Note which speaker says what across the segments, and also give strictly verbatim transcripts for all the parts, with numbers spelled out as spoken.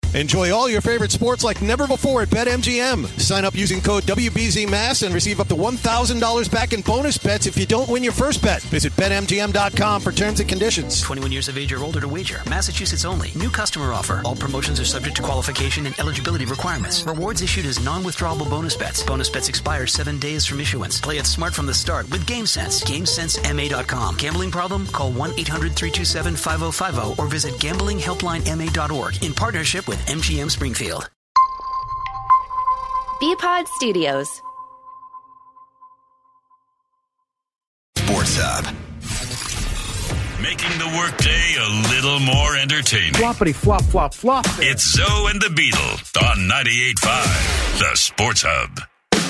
Speaker 1: Enjoy all your favorite sports like never before at BetMGM. Sign up using code W B Z M A S and receive up to one thousand dollars back in bonus bets if you don't win your first bet. Visit Bet M G M dot com for terms and conditions.
Speaker 2: twenty-one years of age or older to wager. Massachusetts only. New customer offer. All promotions are subject to qualification and eligibility requirements. Rewards issued as non-withdrawable bonus bets. Bonus bets expire seven days from issuance. Play it smart from the start with GameSense. GameSense M A dot com. Gambling problem? Call one eight hundred three two seven five oh five oh or visit gambling helpline M A dot org in partnership with M G M Springfield.
Speaker 3: B-Pod Studios.
Speaker 4: Sports Hub. Making the workday a little more entertaining.
Speaker 5: Floppity flop flop flop.
Speaker 4: It's Zoe and the Beetle on ninety-eight point five, the Sports Hub.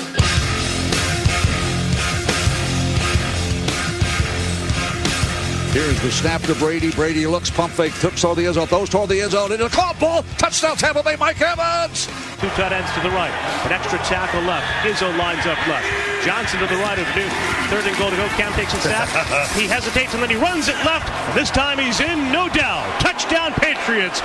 Speaker 6: Here's the snap to Brady. Brady looks, pump fake, tips on the end zone, throws toward the end zone, into the caught ball. Touchdown, Tampa Bay, Mike Evans.
Speaker 7: Two tight ends to the right. An extra tackle left. Izzo lines up left. Johnson to the right of Newton. Third and goal to go. Cam takes a snap. He hesitates and then he runs it left. This time he's in, no doubt. Touchdown, Patriots.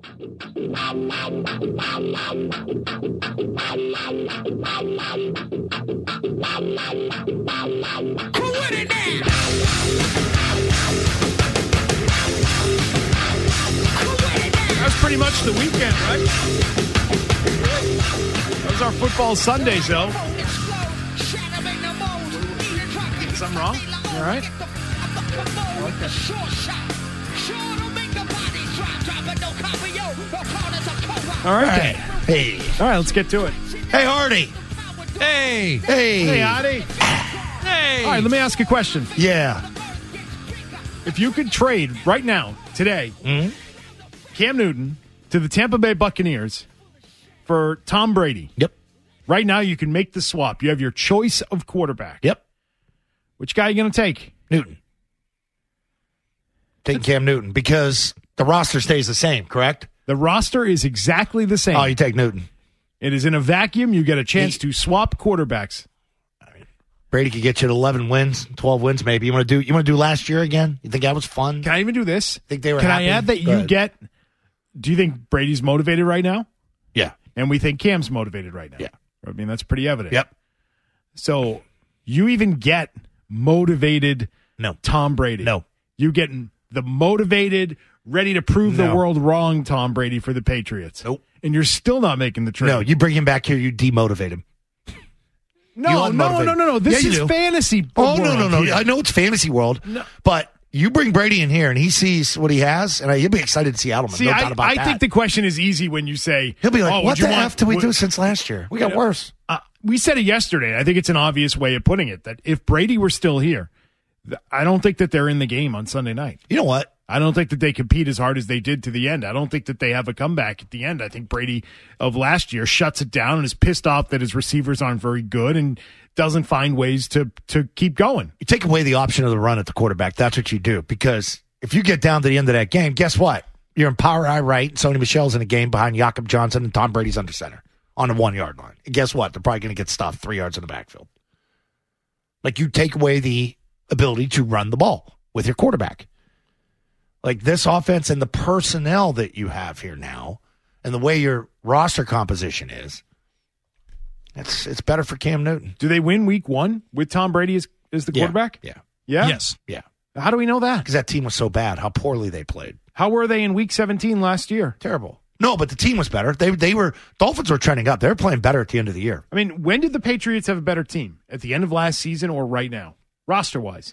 Speaker 5: That's pretty much the weekend, right? That was our football Sunday, though. Something wrong? You all right? Okay. All right.
Speaker 8: Hey.
Speaker 5: All right, let's get to it.
Speaker 8: Hey, Hardy.
Speaker 5: Hey.
Speaker 8: Hey.
Speaker 5: Hey, Adi. Hey. All right, let me ask you a question.
Speaker 8: Yeah.
Speaker 5: If you could trade right now, today,
Speaker 8: mm-hmm.
Speaker 5: Cam Newton to the Tampa Bay Buccaneers for Tom Brady.
Speaker 8: Yep.
Speaker 5: Right now, you can make the swap. You have your choice of quarterback.
Speaker 8: Yep.
Speaker 5: Which guy are you going to take?
Speaker 8: Newton. Take Cam Newton because the roster stays the same, correct?
Speaker 5: The roster is exactly the same.
Speaker 8: Oh, you take Newton.
Speaker 5: It is in a vacuum. You get a chance he, to swap quarterbacks.
Speaker 8: I mean, Brady could get you to eleven wins, twelve wins maybe. You want to do you want to do last year again? You think that was fun?
Speaker 5: Can I even do this?
Speaker 8: Think they were
Speaker 5: Can
Speaker 8: happy?
Speaker 5: I add that
Speaker 8: Go
Speaker 5: you
Speaker 8: ahead.
Speaker 5: get do you think Brady's motivated right now?
Speaker 8: Yeah.
Speaker 5: And we think Cam's motivated right now.
Speaker 8: Yeah.
Speaker 5: I mean, that's pretty evident.
Speaker 8: Yep.
Speaker 5: So you even get motivated
Speaker 8: no.
Speaker 5: Tom Brady.
Speaker 8: No.
Speaker 5: You get the motivated, ready to prove
Speaker 8: no.
Speaker 5: the world wrong Tom Brady for the Patriots.
Speaker 8: Nope.
Speaker 5: And you're still not making the trade.
Speaker 8: No, you bring him back here, you demotivate him.
Speaker 5: No, no, no, no, no. This
Speaker 8: yeah,
Speaker 5: is
Speaker 8: do.
Speaker 5: fantasy
Speaker 8: Oh,
Speaker 5: world
Speaker 8: no, no, no.
Speaker 5: here.
Speaker 8: I know it's fantasy world,
Speaker 5: no.
Speaker 8: but you bring Brady in here and he sees what he has, and he'll be excited to see Edelman.
Speaker 5: See,
Speaker 8: no
Speaker 5: I,
Speaker 8: doubt about
Speaker 5: I
Speaker 8: that.
Speaker 5: think the question is easy when you say,
Speaker 8: he'll be like,
Speaker 5: oh,
Speaker 8: what
Speaker 5: you
Speaker 8: the
Speaker 5: want,
Speaker 8: F did we
Speaker 5: what,
Speaker 8: do since last year? We got
Speaker 5: know,
Speaker 8: worse.
Speaker 5: Uh, we said it yesterday. I think it's an obvious way of putting it, that if Brady were still here, I don't think that they're in the game on Sunday night.
Speaker 8: You know what?
Speaker 5: I don't think that they compete as hard as they did to the end. I don't think that they have a comeback at the end. I think Brady of last year shuts it down and is pissed off that his receivers aren't very good and doesn't find ways to to keep going.
Speaker 8: You take away the option of the run at the quarterback. That's what you do. Because if you get down to the end of that game, guess what? You're in power eye right. Sony Michel's in a game behind Jakob Johnson and Tom Brady's under center on the one-yard line. And guess what? They're probably going to get stuffed three yards in the backfield. Like, you take away the ability to run the ball with your quarterback. Like, this offense and the personnel that you have here now and the way your roster composition is, it's it's better for Cam Newton.
Speaker 5: Do they win week one with Tom Brady as, as the
Speaker 8: Yeah.
Speaker 5: quarterback?
Speaker 8: Yeah.
Speaker 5: Yeah?
Speaker 8: Yes. Yeah.
Speaker 5: How do we know that?
Speaker 8: Because that team was so bad, how poorly they played.
Speaker 5: How were they in week seventeen last year?
Speaker 8: Terrible. No, but the team was better. They they were Dolphins were trending up. They were playing better at the end of the year.
Speaker 5: I mean, when did the Patriots have a better team? At the end of last season or right now? Roster-wise?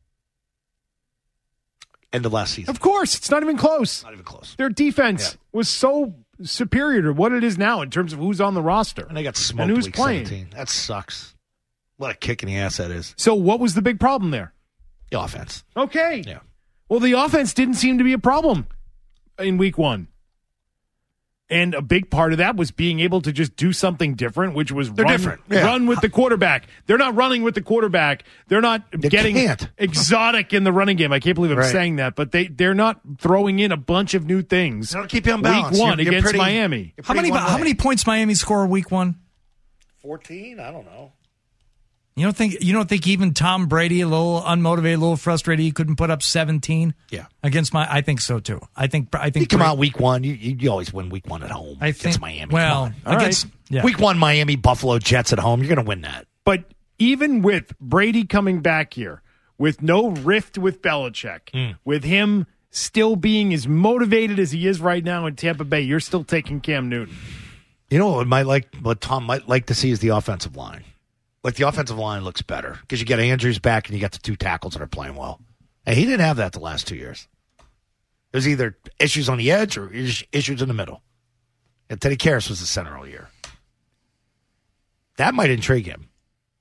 Speaker 8: End of last season.
Speaker 5: Of course. It's not even close.
Speaker 8: Not even close.
Speaker 5: Their defense
Speaker 8: Yeah.
Speaker 5: was so superior to what it is now in terms of who's on the roster.
Speaker 8: And they got smoked
Speaker 5: and who's
Speaker 8: week
Speaker 5: playing.
Speaker 8: seventeen. That sucks. What a kick in the ass that is.
Speaker 5: So what was the big problem there?
Speaker 8: The offense.
Speaker 5: Okay.
Speaker 8: Yeah.
Speaker 5: Well, the offense didn't seem to be a problem in week one. And a big part of that was being able to just do something different, which was
Speaker 8: They're
Speaker 5: run,
Speaker 8: different. Yeah.
Speaker 5: run with the quarterback. They're not running with the quarterback. They're not
Speaker 8: They
Speaker 5: getting
Speaker 8: can't.
Speaker 5: exotic in the running game. I can't believe I'm
Speaker 8: Right.
Speaker 5: saying that, but they, they're not throwing in a bunch of new things.
Speaker 8: They don't keep you on balance.
Speaker 5: Week one
Speaker 8: You're- you're
Speaker 5: against
Speaker 8: pretty-
Speaker 5: Miami.
Speaker 8: you're
Speaker 9: How many
Speaker 8: pretty one
Speaker 9: how
Speaker 8: way.
Speaker 9: many points Miami score week one?
Speaker 8: fourteen? I don't know.
Speaker 3: You don't think you don't think even Tom Brady, a little unmotivated, a little frustrated, he couldn't put up seventeen?
Speaker 8: Yeah,
Speaker 3: against my. I think so too. I think. I think.
Speaker 8: You come Brady, out week one. You, you you always win week one at home.
Speaker 3: I think
Speaker 8: against Miami.
Speaker 3: Well, against
Speaker 8: right.
Speaker 3: yeah.
Speaker 8: week one Miami, Buffalo, Jets at home. You're going to win that.
Speaker 5: But even with Brady coming back here, with no rift with Belichick, mm. with him still being as motivated as he is right now in Tampa Bay, you're still taking Cam Newton.
Speaker 8: You know what might like what Tom might like to see is the offensive line. Like the offensive line looks better because you get Andrews back and you got the two tackles that are playing well. And he didn't have that the last two years. It was either issues on the edge or issues in the middle. And Teddy Karras was the center all year. That might intrigue him.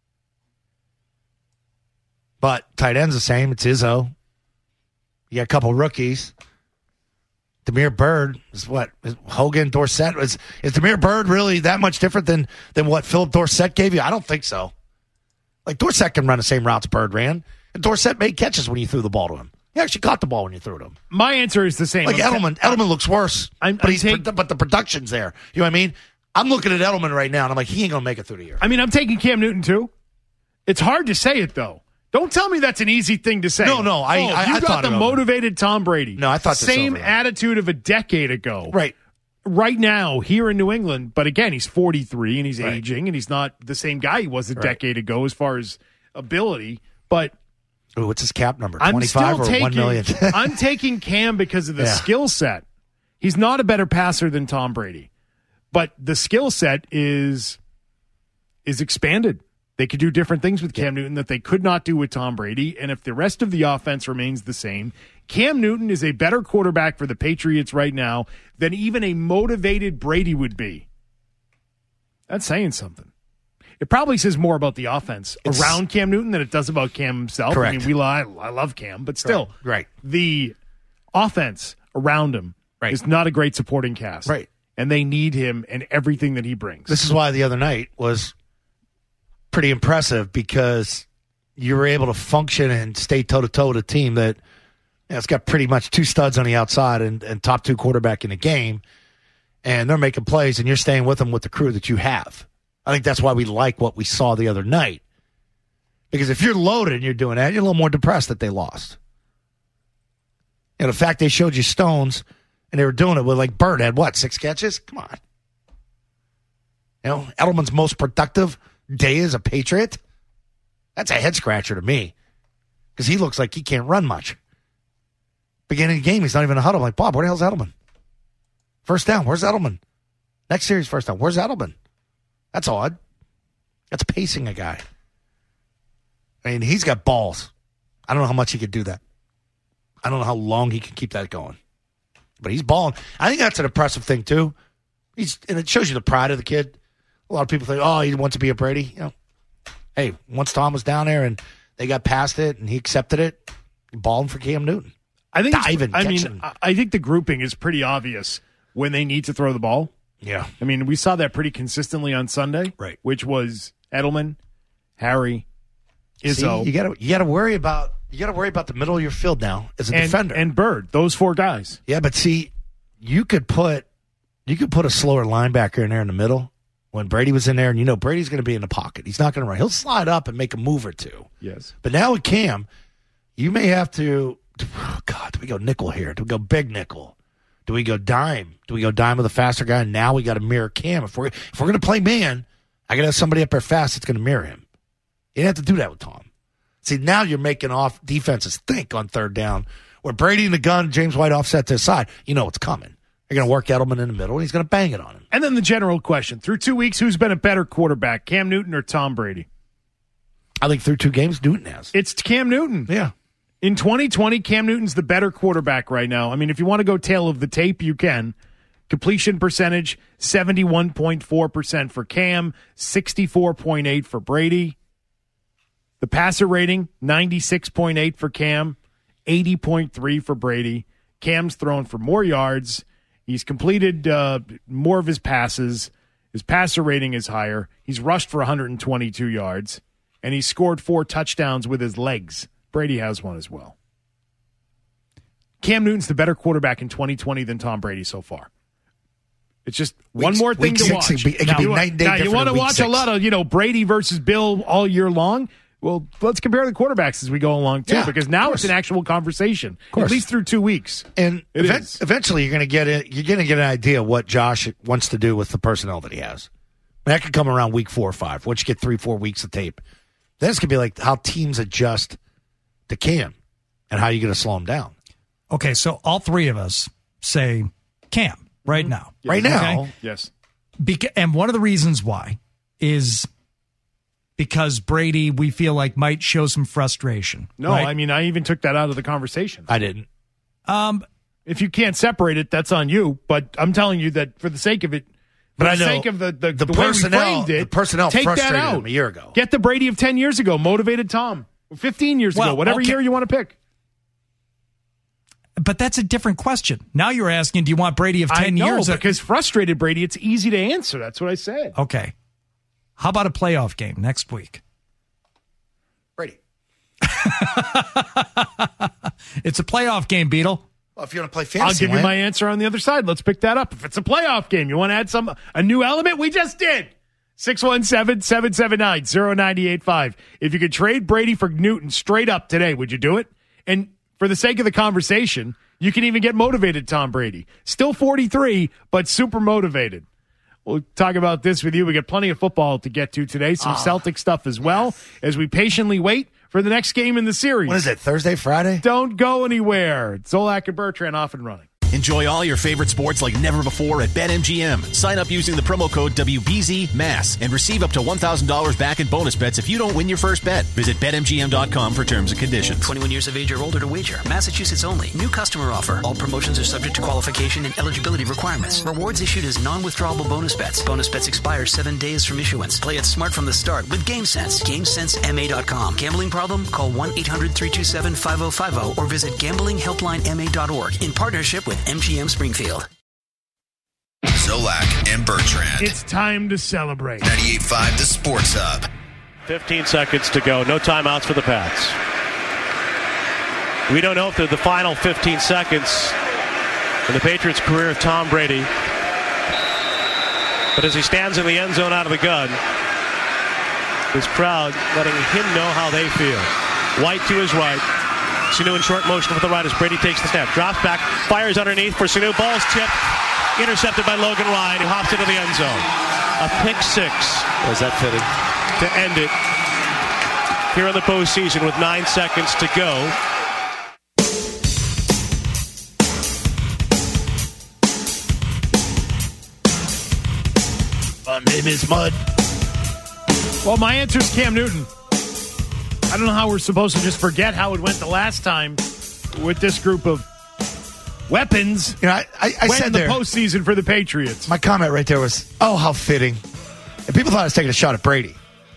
Speaker 8: But tight end's the same. It's Izzo. You got a couple rookies. Damiere Byrd is what? Is Hogan, Dorsett. Is, is Damiere Byrd really that much different than, than what Philip Dorsett gave you? I don't think so. Like, Dorsett can run the same routes Byrd ran. And Dorsett made catches when you threw the ball to him. He actually caught the ball when you threw it to him.
Speaker 5: My answer is the same.
Speaker 8: Like
Speaker 5: I'm
Speaker 8: Edelman.
Speaker 5: ta-
Speaker 8: Edelman looks worse,
Speaker 5: I'm,
Speaker 8: but,
Speaker 5: I'm
Speaker 8: he's,
Speaker 5: take-
Speaker 8: but the production's there. You know what I mean? I'm looking at Edelman right now, and I'm like, he ain't going to make it through the year.
Speaker 5: I mean, I'm taking Cam Newton, too. It's hard to say it, though. Don't tell me that's an easy thing to say.
Speaker 8: No, no. I,
Speaker 5: oh,
Speaker 8: I,
Speaker 5: you
Speaker 8: I
Speaker 5: got
Speaker 8: thought
Speaker 5: the motivated Tom Brady.
Speaker 8: No, I thought the
Speaker 5: same attitude of a decade ago.
Speaker 8: Right.
Speaker 5: Right now, here in New England, but again, he's forty-three and he's
Speaker 8: right.
Speaker 5: aging, and he's not the same guy he was a
Speaker 8: right.
Speaker 5: decade ago as far as ability. But
Speaker 8: Ooh, what's his cap number?
Speaker 5: I'm
Speaker 8: twenty-five
Speaker 5: still
Speaker 8: or
Speaker 5: taking,
Speaker 8: one million?
Speaker 5: I'm taking Cam because of the
Speaker 8: yeah.
Speaker 5: skill set. He's not a better passer than Tom Brady, but the skill set is is expanded. They could do different things with Cam yeah. Newton that they could not do with Tom Brady. And if the rest of the offense remains the same, Cam Newton is a better quarterback for the Patriots right now than even a motivated Brady would be. That's saying something. It probably says more about the offense it's, around Cam Newton than it does about Cam himself.
Speaker 8: Correct.
Speaker 5: I mean, we I, I love Cam, but still,
Speaker 8: right.
Speaker 5: the offense around him
Speaker 8: right.
Speaker 5: is not a great supporting cast.
Speaker 8: Right.
Speaker 5: And they need him and everything that he brings.
Speaker 8: This is why the other night was pretty impressive because you were able to function and stay toe-to-toe with a team that you know, it's got pretty much two studs on the outside and, and top two quarterback in the game, and they're making plays, and you're staying with them with the crew that you have. I think that's why we like what we saw the other night. Because if you're loaded and you're doing that, you're a little more depressed that they lost. And the fact they showed you Stones and they were doing it with, like, Bird had, what, six catches? Come on. You know, Edelman's most productive day as a Patriot? That's a head-scratcher to me. Because he looks like he can't run much. Beginning of the game, he's not even in a huddle. I'm like, Bob, where the hell's Edelman? First down, where's Edelman? Next series, first down, where's Edelman? That's odd. That's pacing a guy. I mean, he's got balls. I don't know how much he could do that. I don't know how long he can keep that going. But he's balling. I think that's an impressive thing, too. He's and it shows you the pride of the kid. A lot of people think, oh, he wants to be a Brady. You know, hey, once Tom was down there and they got past it and he accepted it, he balling for Cam Newton.
Speaker 5: I think
Speaker 8: Diving,
Speaker 5: I
Speaker 8: catching.
Speaker 5: mean, I think the grouping is pretty obvious when they need to throw the ball.
Speaker 8: Yeah.
Speaker 5: I mean, we saw that pretty consistently on Sunday,
Speaker 8: right?
Speaker 5: Which was Edelman, Harry, Izzo.
Speaker 8: See, you got to you got to worry about you got to worry about the middle of your field now as a
Speaker 5: and,
Speaker 8: defender
Speaker 5: and Bird. Those four guys.
Speaker 8: Yeah, but see, you could put you could put a slower linebacker in there in the middle when Brady was in there, and you know Brady's going to be in the pocket. He's not going to run. He'll slide up and make a move or two.
Speaker 5: Yes.
Speaker 8: But now with Cam, you may have to. Oh God, do we go nickel here? Do we go big nickel? Do we go dime? Do we go dime with a faster guy? And now we got to mirror Cam. If we're if we're going to play man, I got to have somebody up there fast that's going to mirror him. You didn't have to do that with Tom. See, now you're making off defenses think on third down. Where Brady and the gun, James White offset to his side. You know what's coming. They're going to work Edelman in the middle, and he's going to bang it on him.
Speaker 5: And then the general question. Through two weeks, who's been a better quarterback, Cam Newton or Tom Brady?
Speaker 8: I think through two games, Newton has.
Speaker 5: It's Cam Newton.
Speaker 8: Yeah.
Speaker 5: In twenty twenty, Cam Newton's the better quarterback right now. I mean, if you want to go tail of the tape, you can. Completion percentage, seventy-one point four percent for Cam, sixty-four point eight for Brady. The passer rating, ninety-six point eight for Cam, eighty point three for Brady. Cam's thrown for more yards. He's completed uh, more of his passes. His passer rating is higher. He's rushed for one hundred twenty-two yards, and he scored four touchdowns with his legs. Brady has one as well. Cam Newton's the better quarterback in twenty twenty than Tom Brady so far. It's just one
Speaker 8: Week-
Speaker 5: more thing
Speaker 8: week
Speaker 5: to
Speaker 8: six,
Speaker 5: watch.
Speaker 8: it could be
Speaker 5: Now, you
Speaker 8: night
Speaker 5: want-
Speaker 8: and day
Speaker 5: now you
Speaker 8: different
Speaker 5: want to
Speaker 8: in week
Speaker 5: watch a
Speaker 8: six.
Speaker 5: lot of, you know, Brady versus Bill all year long? Well, let's compare the quarterbacks as we go along, too,
Speaker 8: Yeah,
Speaker 5: because now
Speaker 8: of
Speaker 5: it's
Speaker 8: course.
Speaker 5: an actual conversation,
Speaker 8: course.
Speaker 5: at least through two weeks.
Speaker 8: And
Speaker 5: It
Speaker 8: event-
Speaker 5: is.
Speaker 8: eventually, you're going to get it. You're going to get an idea of what Josh wants to do with the personnel that he has. And that could come around week four or five. Once you get three, four weeks of tape, then it's going to be like how teams adjust to Cam and how you're going to slow him down.
Speaker 3: Okay, so all three of us say Cam right now.
Speaker 8: Right now,
Speaker 3: Okay?
Speaker 5: Yes.
Speaker 3: Beca- and one of the reasons why is because Brady, we feel like, might show some frustration.
Speaker 5: No,
Speaker 3: right?
Speaker 5: I mean, I even took that out of the conversation.
Speaker 8: I didn't.
Speaker 3: Um,
Speaker 5: If you can't separate it, that's on you. But I'm telling you that for the sake of it, for
Speaker 8: But
Speaker 5: the
Speaker 8: I know
Speaker 5: sake of the, the,
Speaker 8: the
Speaker 5: the way we
Speaker 8: personnel-
Speaker 5: framed it,
Speaker 8: the personnel
Speaker 5: take that
Speaker 8: frustrated
Speaker 5: out.
Speaker 8: him a year ago.
Speaker 5: Get the Brady of ten years ago, motivated Tom. fifteen years
Speaker 3: Well,
Speaker 5: ago, whatever
Speaker 3: okay.
Speaker 5: year you want to pick.
Speaker 3: but that's a different question. Now you're asking, do you want Brady of ten
Speaker 5: I know,
Speaker 3: years?
Speaker 5: because frustrated Brady, it's easy to answer. That's what I said.
Speaker 3: Okay. How about a playoff game next week?
Speaker 8: Brady.
Speaker 3: It's a playoff game, Beetle.
Speaker 8: Well, if you want to play
Speaker 5: I'll
Speaker 8: fantasy,
Speaker 5: give you
Speaker 8: Lance.
Speaker 5: my answer on the other side. Let's pick that up. If it's a playoff game, you want to add some a new element? We just did. six one seven, seven seven nine, zero nine eight five. If you could trade Brady for Newton straight up today, would you do it? And for the sake of the conversation, you can even get motivated, Tom Brady. Still forty-three, but super motivated. We'll talk about this with you. We got plenty of football to get to today, some
Speaker 8: Oh,
Speaker 5: Celtic stuff as well, as we patiently wait for the next game in the series.
Speaker 8: What is it, Thursday, Friday?
Speaker 5: Don't go anywhere. Zolak and Bertrand off and running.
Speaker 9: Enjoy all your favorite sports like never before at BetMGM. Sign up using the promo code W B Z M A S and receive up to one thousand dollars back in bonus bets if you don't win your first bet. Visit Bet M G M dot com for terms and conditions.
Speaker 2: twenty-one years of age or older to wager. Massachusetts only. New customer offer. All promotions are subject to qualification and eligibility requirements. Rewards issued as non-withdrawable bonus bets. Bonus bets expire seven days from issuance. Play it smart from the start with GameSense. GameSense M A dot com. Gambling problem? Call one eight hundred three two seven five oh five oh or visit gambling helpline M A dot org in partnership with M G M Springfield.
Speaker 10: Zolak and Bertrand.
Speaker 5: It's time to celebrate.
Speaker 10: ninety-eight point five The Sports Hub.
Speaker 7: fifteen seconds to go. No timeouts for the Pats. We don't know if they're the final fifteen seconds in the Patriots' career of Tom Brady. But as he stands in the end zone out of the gun, this crowd letting him know how they feel. White to his right. Sanu in short motion with the right as Brady takes the snap. Drops back, fires underneath for Sanu. Ball's tipped. Intercepted by Logan Ryan, who hops into the end zone. A pick six.
Speaker 11: Was that fitting?
Speaker 7: To end it here in the postseason with nine seconds to go.
Speaker 8: My name is Mud.
Speaker 5: Well, my answer is Cam Newton. I don't know how we're supposed to just forget how it went the last time with this group of weapons.
Speaker 8: You know, I, I, I
Speaker 5: went
Speaker 8: said
Speaker 5: in the
Speaker 8: there,
Speaker 5: postseason for the Patriots.
Speaker 8: my comment right there was, oh, how fitting. And people thought I was taking a shot at Brady.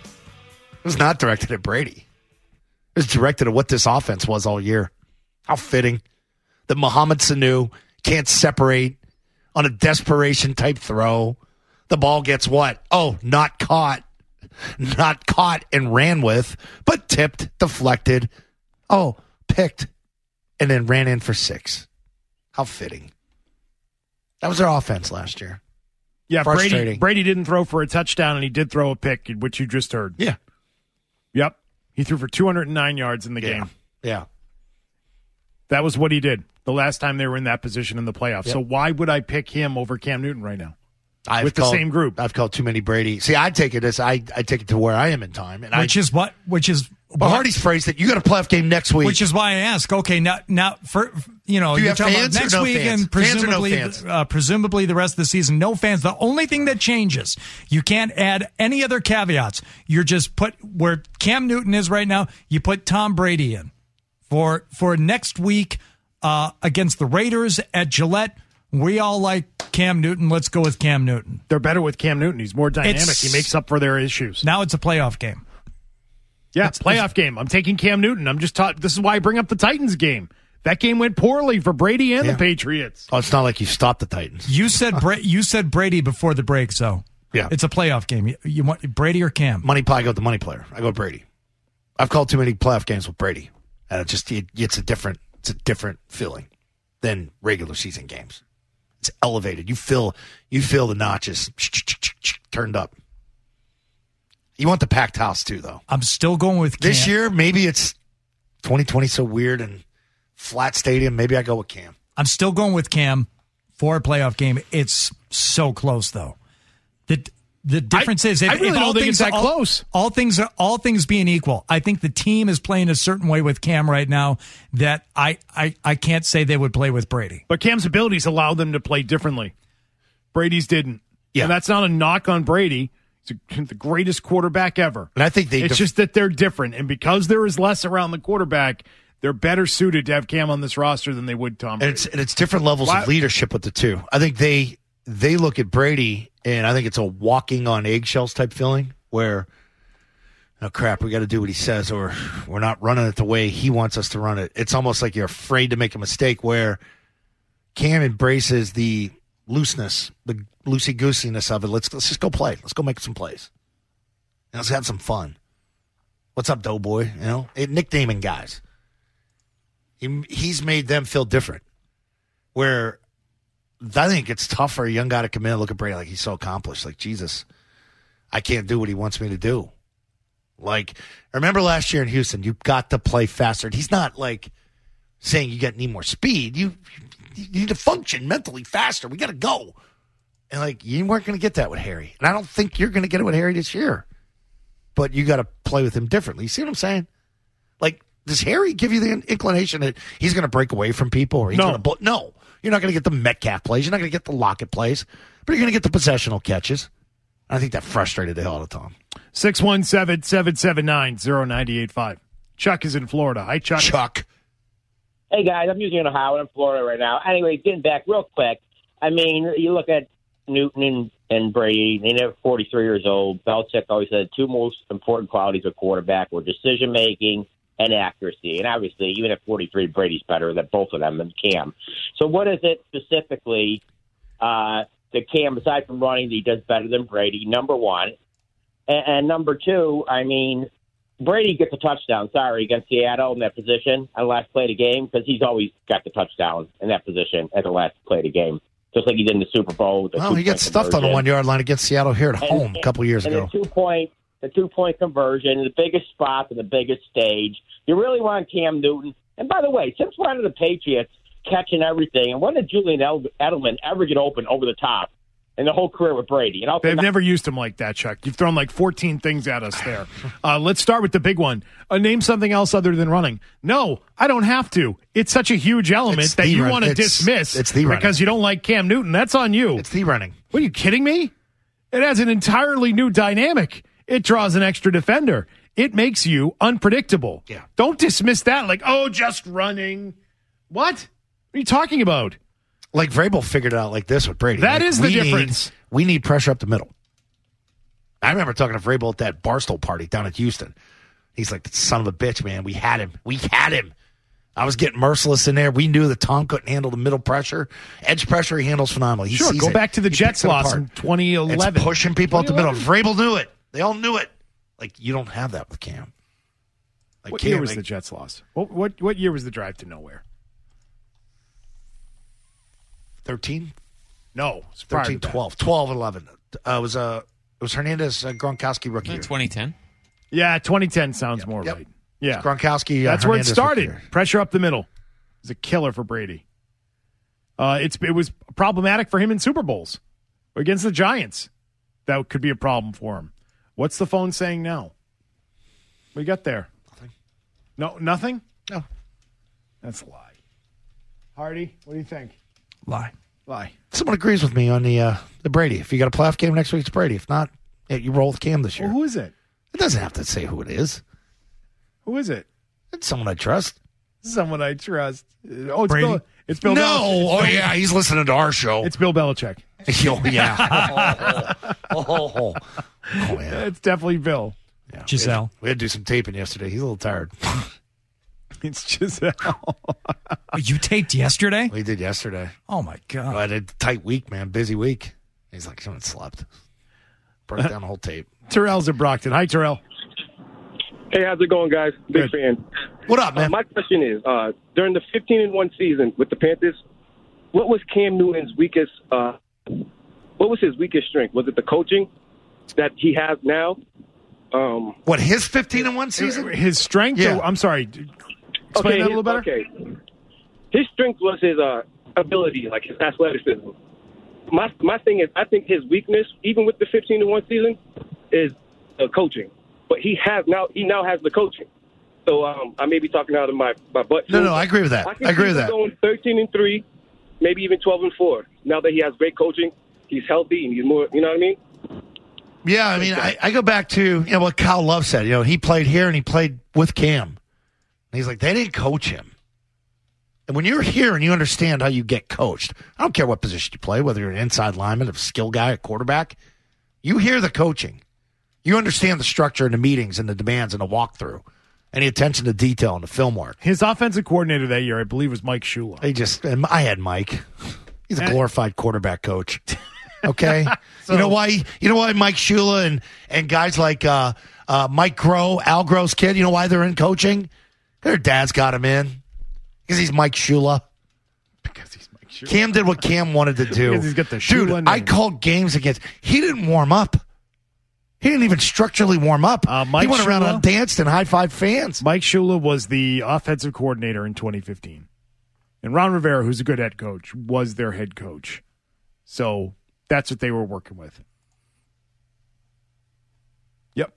Speaker 8: It was not directed at Brady. It was directed at what this offense was all year. How fitting that Mohamed Sanu can't separate on a desperation type throw. The ball gets what? Oh, not caught. Not caught and ran with, but tipped, deflected. Oh, picked, and then ran in for six. How fitting. That was their offense last year.
Speaker 5: Yeah, Brady,
Speaker 8: Frustrating.
Speaker 5: Brady didn't throw for a touchdown, and he did throw a pick, which you just heard.
Speaker 8: Yeah.
Speaker 5: Yep. He threw for two hundred nine yards in the
Speaker 8: Yeah.
Speaker 5: game.
Speaker 8: Yeah.
Speaker 5: That was what he did the last time they were in that position in the playoffs.
Speaker 8: Yep.
Speaker 5: So why would I pick him over Cam Newton right now?
Speaker 8: I've
Speaker 5: With the
Speaker 8: called-
Speaker 5: same group.
Speaker 8: I've called too many Brady. See, I take it as I, I take it to where I am in time. And
Speaker 3: Which
Speaker 8: I,
Speaker 3: is what? Which is
Speaker 8: but Hardy's phrase that you got a playoff game next week.
Speaker 3: Which is why I ask. Okay, now, now for you know,
Speaker 8: Do you
Speaker 3: you're
Speaker 8: have
Speaker 3: talking
Speaker 8: fans
Speaker 3: about
Speaker 8: or
Speaker 3: next
Speaker 8: no
Speaker 3: week
Speaker 8: fans?
Speaker 3: and
Speaker 8: Fans or no
Speaker 3: presumably,
Speaker 8: fans?
Speaker 3: uh, presumably the rest of the season. No fans. The only thing that changes, you can't add any other caveats. You're just put where Cam Newton is right now. You put Tom Brady in for for next week uh, against the Raiders at Gillette. We all like Cam Newton. Let's go with Cam Newton.
Speaker 5: They're better with Cam Newton. He's more dynamic.
Speaker 3: It's-
Speaker 5: he makes up for their issues.
Speaker 3: Now it's a playoff game.
Speaker 5: Yeah,
Speaker 3: It's-
Speaker 5: playoff game. I'm taking Cam Newton. I'm just taught. This is why I bring up the Titans game. That game went poorly for Brady and
Speaker 8: Yeah.
Speaker 5: the Patriots.
Speaker 8: Oh, it's not like you stopped the Titans.
Speaker 3: You said Bra- you said Brady before the break, so
Speaker 8: Yeah.
Speaker 3: it's a playoff game. You, you want Brady or Cam?
Speaker 8: Money pie, I go with the money player. I go Brady. I've called too many playoff games with Brady. And it just it, it's a different it's a different feeling than regular season games. It's elevated. You feel you feel the notches turned up. You want the packed house too, though.
Speaker 3: I'm still going with Cam.
Speaker 8: This year. Maybe it's twenty twenty so weird and flat stadium. Maybe I go with Cam.
Speaker 3: I'm still going with Cam for a playoff game. It's so close, though. The the difference
Speaker 5: I,
Speaker 3: is if,
Speaker 5: I really
Speaker 3: if
Speaker 5: don't
Speaker 3: all
Speaker 5: think
Speaker 3: things
Speaker 5: it's that
Speaker 3: all,
Speaker 5: close.
Speaker 3: All things are all things being equal, I think the team is playing a certain way with Cam right now that I I, I can't say they would play with Brady.
Speaker 5: But Cam's abilities allow them to play differently. Brady's didn't.
Speaker 8: Yeah.
Speaker 5: And that's not a knock on Brady. He's a, the greatest quarterback ever.
Speaker 8: And I think they
Speaker 5: It's
Speaker 8: def-
Speaker 5: just that they're different. And because there is less around the quarterback, they're better suited to have Cam on this roster than they would Tom Brady.
Speaker 8: And it's, and it's different levels
Speaker 5: Why-
Speaker 8: of leadership with the two. I think they they look at Brady, and I think it's a walking on eggshells type feeling where, oh, crap, we got to do what he says, or we're not running it the way he wants us to run it. It's almost like you're afraid to make a mistake, where Cam embraces the looseness, the loosey-goosiness of it. Let's, let's just go play. Let's go make some plays. And let's have some fun. What's up, Doughboy? You know, it, nicknaming guys. He, he's made them feel different. Where I think it's tough for a young guy to come in and look at Brady like he's so accomplished. Like, Jesus, I can't do what he wants me to do. Like, I remember last year in Houston, you got to play faster. And he's not like saying you got need more speed. You, you need to function mentally faster. We got to go. And like, you weren't going to get that with Harry. And I don't think you're going to get it with Harry this year. But you got to play with him differently. You see what I'm saying? Like, does Harry give you the inclination that he's going to break away from people? Or he's
Speaker 5: No.
Speaker 8: Gonna bl- no. You're not going to get the Metcalf plays. You're not going to get the Lockett plays. But you're going to get the possessional catches. I think that frustrated the hell out of Tom.
Speaker 5: six one seven, seven seven nine, zero nine eight five. Chuck is in Florida. Hi, Chuck.
Speaker 8: Chuck.
Speaker 11: Hey, guys, I'm using Ohio and I'm in Florida right now. Anyway, getting back real quick. I mean, you look at Newton and, and Brady, they're forty-three years old. Belichick always said two most important qualities of quarterback were decision-making and accuracy. And obviously, even at forty-three, Brady's better than both of them than Cam. So what is it specifically uh, that Cam, aside from running, that he does better than Brady, number one? And, and number two, I mean, Brady gets a touchdown, sorry, against Seattle in that position on the last play of the game because he's always got the touchdown in that position at the last play of the game, just like he did in the Super Bowl. With the
Speaker 8: Well, he got stuffed on the one-yard line against Seattle here at
Speaker 11: and,
Speaker 8: home a couple years
Speaker 11: and
Speaker 8: ago.
Speaker 11: The two-point the two-point conversion, the biggest spot and the biggest stage. You really want Cam Newton. And by the way, since we're under the Patriots catching everything, and when did Julian Edelman ever get open over the top in the whole career with Brady? And
Speaker 5: They've never used him like that, Chuck. You've thrown like fourteen things at us there. Uh, let's start with the big one. Uh, name something else other than running. No, I don't have to. It's such a huge element
Speaker 8: It's
Speaker 5: that
Speaker 8: the
Speaker 5: you
Speaker 8: run-
Speaker 5: want to
Speaker 8: it's-
Speaker 5: dismiss
Speaker 8: it's the running.
Speaker 5: because you don't like Cam Newton. That's on you.
Speaker 8: It's the running.
Speaker 5: What, are you kidding me? It has an entirely new dynamic. It draws an extra defender. It makes you unpredictable.
Speaker 8: Yeah.
Speaker 5: Don't dismiss that like, oh, just running. What? What are you talking about?
Speaker 8: Like Vrabel figured it out like this with Brady.
Speaker 5: That
Speaker 8: Like,
Speaker 5: is the
Speaker 8: we need-
Speaker 5: difference.
Speaker 8: we need pressure up the middle. I remember talking to Vrabel at that Barstool party down at Houston. He's like, son of a bitch, man. We had him. We had him. I was getting merciless in there. We knew that Tom couldn't handle the middle pressure. Edge pressure, he handles phenomenally. He
Speaker 5: Sure,
Speaker 8: sees
Speaker 5: go
Speaker 8: it.
Speaker 5: back to the
Speaker 8: He
Speaker 5: Jets
Speaker 8: picks it
Speaker 5: loss
Speaker 8: apart.
Speaker 5: in twenty eleven.
Speaker 8: It's pushing people up the middle.
Speaker 5: twenty eleven.
Speaker 8: Vrabel knew it. They all knew it. Like, you don't have that with Cam. Like
Speaker 5: What
Speaker 8: Cam,
Speaker 5: year was
Speaker 8: like,
Speaker 5: the Jets loss? What, what what year was the drive to nowhere?
Speaker 8: thirteen?
Speaker 5: No, it's prior to
Speaker 8: thirteen,
Speaker 5: that.
Speaker 8: twelve. twelve, eleven. Uh, it was, uh, it was Hernandez uh, Gronkowski rookie year.
Speaker 12: twenty ten.
Speaker 5: Yeah, twenty ten sounds more
Speaker 8: Yep.
Speaker 5: right. Yeah,
Speaker 8: Gronkowski. Uh,
Speaker 5: that's where it
Speaker 8: Hernandez
Speaker 5: started.
Speaker 8: rookie year.
Speaker 5: Pressure up the middle. It was a killer for Brady. Uh, it's it was problematic for him in Super Bowls against the Giants. That could be a problem for him. What's the phone saying now? We got there.
Speaker 8: Nothing.
Speaker 5: No, nothing.
Speaker 8: No.
Speaker 5: That's a lie. Hardy, what do you think?
Speaker 3: Lie.
Speaker 5: Lie.
Speaker 8: Someone agrees with me on the uh, the Brady. If you got a playoff game next week, it's Brady. If not, yeah, you roll with Cam this year.
Speaker 5: Well, who is it?
Speaker 8: It doesn't have to say who it is.
Speaker 5: Who is it?
Speaker 8: It's someone I trust.
Speaker 5: Someone I trust. Oh, it's
Speaker 3: Brady?
Speaker 5: Bill. It's Bill.
Speaker 8: no.
Speaker 5: Belichick.
Speaker 8: Oh, yeah. He's listening to our show.
Speaker 5: It's Bill Belichick.
Speaker 8: oh, yeah. oh, oh, oh. oh, yeah.
Speaker 5: It's definitely Bill.
Speaker 8: yeah.
Speaker 3: Giselle.
Speaker 8: We had to do some taping yesterday. He's a little tired.
Speaker 5: It's Giselle.
Speaker 3: Oh, you taped yesterday?
Speaker 8: We did yesterday.
Speaker 3: Oh, my God.
Speaker 8: I had a tight week, man. Busy week. He's like, someone slept. Broke down the whole tape.
Speaker 5: Terrell's at Brockton. Hi, Terrell.
Speaker 13: Hey, how's it going, guys? Big
Speaker 5: Good.
Speaker 13: fan.
Speaker 8: What up,
Speaker 13: Uh,
Speaker 8: man?
Speaker 13: my question is, uh, during the fifteen and one season with the Panthers, what was Cam Newton's weakest? Uh, what was his weakest strength? Was it the coaching that he has now? Um,
Speaker 8: what his fifteen and one season?
Speaker 5: His strength?
Speaker 8: Yeah.
Speaker 5: Or, I'm sorry. Explain
Speaker 13: okay,
Speaker 5: that a little better.
Speaker 13: Okay. His strength was his uh, ability, like his athleticism. My my thing is, I think his weakness, even with the fifteen to one season, is uh, coaching. But he has now he now has the coaching. So um, I may be talking out of my, my butt.
Speaker 8: No, no, I agree with that.
Speaker 13: I,
Speaker 8: I agree with that.
Speaker 13: Going thirteen and three, maybe even twelve and four. Now that he has great coaching, he's healthy and he's more. You know what I mean?
Speaker 8: Yeah, I mean, I, I go back to you know what Kyle Love said. You know, he played here and he played with Cam. And he's like, they didn't coach him. And when you're here and you understand how you get coached, I don't care what position you play, whether you're an inside lineman, a skill guy, a quarterback, you hear the coaching. You understand the structure and the meetings and the demands and the walkthrough and the attention to detail and the film work.
Speaker 5: His offensive coordinator that year, I believe, was Mike Shula.
Speaker 8: They just, and I had Mike. He's a glorified quarterback coach. Okay, so, you know why? You know why Mike Shula and and guys like uh, uh, Mike Groh, Al Groh's kid. You know why they're in coaching? Their dads got him in because he's Mike Shula.
Speaker 5: Because he's Mike Shula.
Speaker 8: Cam did what Cam wanted to do.
Speaker 5: Because he's got the Shula
Speaker 8: Dude,
Speaker 5: name.
Speaker 8: I called games against. He didn't warm up. He didn't even structurally warm up.
Speaker 5: Uh, Mike
Speaker 8: he went around
Speaker 5: Shula,
Speaker 8: and danced and high five fans.
Speaker 5: Mike Shula was the offensive coordinator in twenty fifteen, and Ron Rivera, who's a good head coach, was their head coach. So. That's what they were working with. Yep.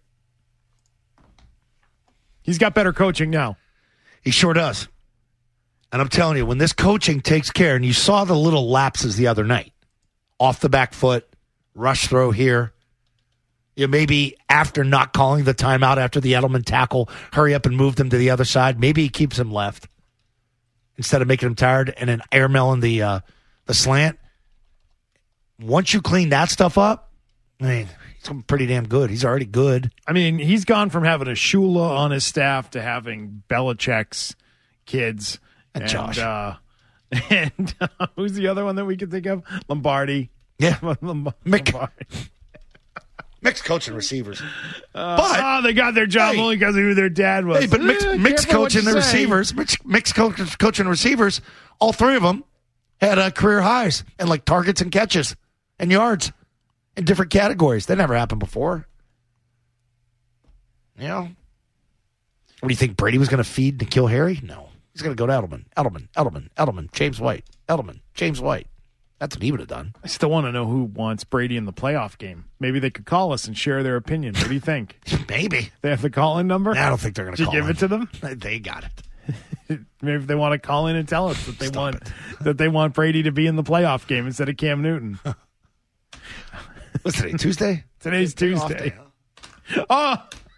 Speaker 5: He's got better coaching now.
Speaker 8: He sure does. And I'm telling you, when this coaching takes care, and you saw the little lapses the other night, off the back foot, rush throw here, you know, maybe after not calling the timeout after the Edelman tackle, hurry up and move them to the other side. Maybe he keeps him left instead of making him tired and then airmailing the uh, the slant. Once you clean that stuff up, I mean, he's pretty damn good. He's already good.
Speaker 5: I mean, he's gone from having a Shula on his staff to having Belichick's kids.
Speaker 8: And, and Josh.
Speaker 5: Uh, and uh, who's the other one that we could think of? Lombardi.
Speaker 8: Yeah.
Speaker 5: Lombardi.
Speaker 8: Mick. Mixed coaching receivers.
Speaker 5: Uh,
Speaker 8: but
Speaker 5: oh, they got their job hey, only because of who their dad was.
Speaker 8: Hey, but mixed,
Speaker 5: eh,
Speaker 8: mixed coaching the say. receivers, mixed, mixed coach, coaching the receivers, all three of them had uh, career highs and like targets and catches. And yards in different categories. That never happened before. You know? What do you think, Brady was going to feed N'Keal Harry? No. He's going to go to Edelman, Edelman, Edelman, Edelman, James White, Edelman, James White. That's what he would have done.
Speaker 5: I still want to know who wants Brady in the playoff game. Maybe they could call us and share their opinion. What do you think?
Speaker 8: Maybe.
Speaker 5: They have the call-in number?
Speaker 8: I don't think they're going to call
Speaker 5: Did you give
Speaker 8: in.
Speaker 5: it to them?
Speaker 8: They got it.
Speaker 5: Maybe if they want to call in and tell us that they
Speaker 8: Stop
Speaker 5: want
Speaker 8: it.
Speaker 5: that they want Brady to be in the playoff game instead of Cam Newton.
Speaker 8: What's today, Tuesday?
Speaker 5: Today's Tuesday. Oh.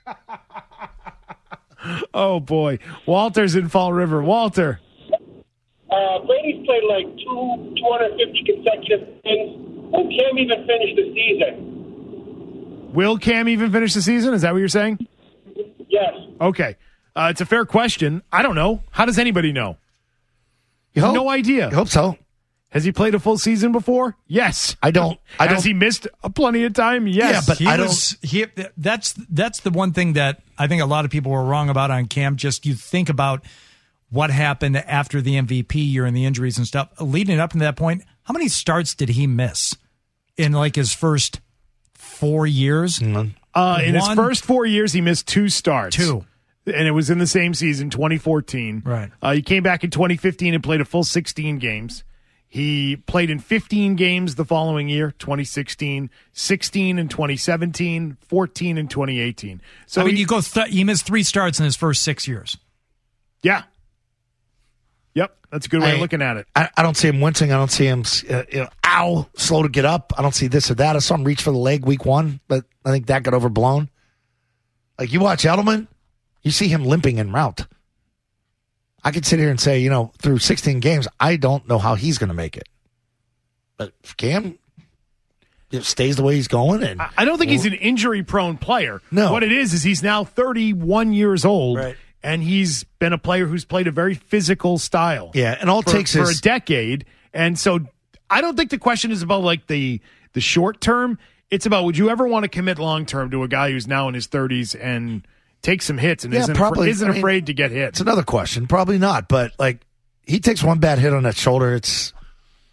Speaker 5: Oh, boy. Walter's in Fall River. Walter.
Speaker 12: Uh, Brady's played like two, two hundred fifty consecutive things. Will Cam even finish the season?
Speaker 5: Will Cam even finish the season? Is that what you're saying?
Speaker 12: Yes.
Speaker 5: Okay. Uh, it's a fair question. I don't know. How does anybody know?
Speaker 8: You hope,
Speaker 5: no idea.
Speaker 8: I hope so.
Speaker 5: Has he played a full season before? Yes.
Speaker 8: I don't. I
Speaker 5: Has
Speaker 8: don't,
Speaker 5: he missed a plenty of time? Yes.
Speaker 3: Yeah, but
Speaker 8: he
Speaker 3: I
Speaker 8: was,
Speaker 3: don't. He, that's that's the one thing that I think a lot of people were wrong about on Cam. Just you think about what happened after the M V P year and the injuries and stuff. Leading up to that point, how many starts did he miss in like his first four years?
Speaker 8: Mm-hmm.
Speaker 5: Uh, in one, his first four years, he missed two starts.
Speaker 3: Two.
Speaker 5: And it was in the same season, twenty fourteen.
Speaker 3: Right.
Speaker 5: Uh, he came back in twenty fifteen and played a full sixteen games. He played in fifteen games the following year, twenty sixteen, sixteen in twenty seventeen, fourteen in twenty eighteen. So
Speaker 3: I mean,
Speaker 5: he,
Speaker 3: you go. Th- he missed three starts in his first six years.
Speaker 5: Yeah. Yep, that's a good way
Speaker 8: I,
Speaker 5: of looking at it.
Speaker 8: I, I don't see him wincing. I don't see him, uh, you know, ow, slow to get up. I don't see this or that. I saw him reach for the leg week one, but I think that got overblown. Like, you watch Edelman, you see him limping en route. I could sit here and say, you know, through sixteen games, I don't know how he's going to make it. But if Cam it stays the way he's going. And
Speaker 5: I don't think he's an injury-prone player.
Speaker 8: No.
Speaker 5: What it is is he's now thirty-one years old,
Speaker 8: right.
Speaker 5: and he's been a player who's played a very physical style.
Speaker 8: Yeah, and all it
Speaker 5: for,
Speaker 8: takes
Speaker 5: for
Speaker 8: is
Speaker 5: a decade. And so I don't think the question is about like the the short term. It's about, would you ever want to commit long term to a guy who's now in his thirties and take some hits and
Speaker 8: yeah,
Speaker 5: isn't,
Speaker 8: probably,
Speaker 5: afra- isn't
Speaker 8: I mean,
Speaker 5: afraid to get hit?
Speaker 8: It's another question. Probably not. But like, he takes one bad hit on that shoulder. It's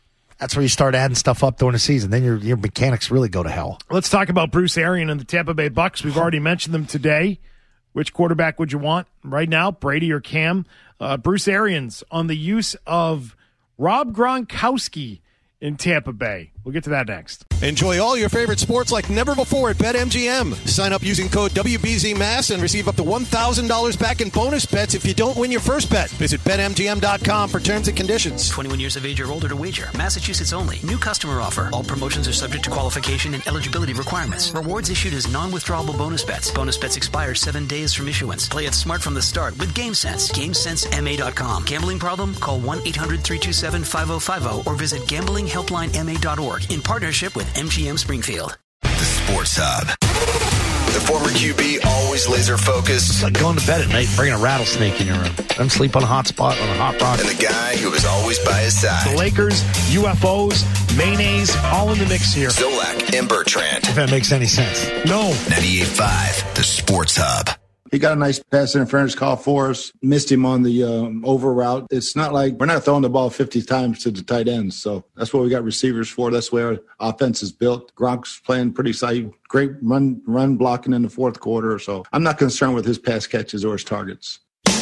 Speaker 8: That's where you start adding stuff up during the season. Then your your mechanics really go to hell.
Speaker 5: Let's talk about Bruce Arians and the Tampa Bay Bucks. We've already mentioned them today. Which quarterback would you want right now, Brady or Cam? Uh, Bruce Arians on the use of Rob Gronkowski in Tampa Bay. We'll get to that next.
Speaker 1: Enjoy all your favorite sports like never before at BetMGM. Sign up using code W B Z Mass and receive up to one thousand dollars back in bonus bets if you don't win your first bet. Visit Bet M G M dot com for terms and conditions.
Speaker 2: twenty-one years of age or older to wager. Massachusetts only. New customer offer. All promotions are subject to qualification and eligibility requirements. Rewards issued as non-withdrawable bonus bets. Bonus bets expire seven days from issuance. Play it smart from the start with GameSense. GameSense M A dot com. Gambling problem? Call one eight hundred three two seven five oh five oh or visit gambling helpline M A dot org in partnership with M G M Springfield.
Speaker 10: The Sports Hub. The former Q B always laser focused.
Speaker 8: It's like going to bed at night and bringing a rattlesnake in your room. I'm sleep on a hot spot on a hot rock.
Speaker 10: And the guy who was always by his side.
Speaker 5: The Lakers, U F Os, mayonnaise, all in the mix here.
Speaker 10: Zolak and Bertrand.
Speaker 8: If that makes any sense.
Speaker 5: No.
Speaker 10: ninety-eight point five, The Sports Hub.
Speaker 14: He got a nice pass interference call for us. Missed him on the um, over route. It's not like we're not throwing the ball fifty times to the tight ends. So that's what we got receivers for. That's where our offense is built. Gronk's playing pretty solid. Great run run blocking in the fourth quarter. So I'm not concerned with his pass catches or his targets.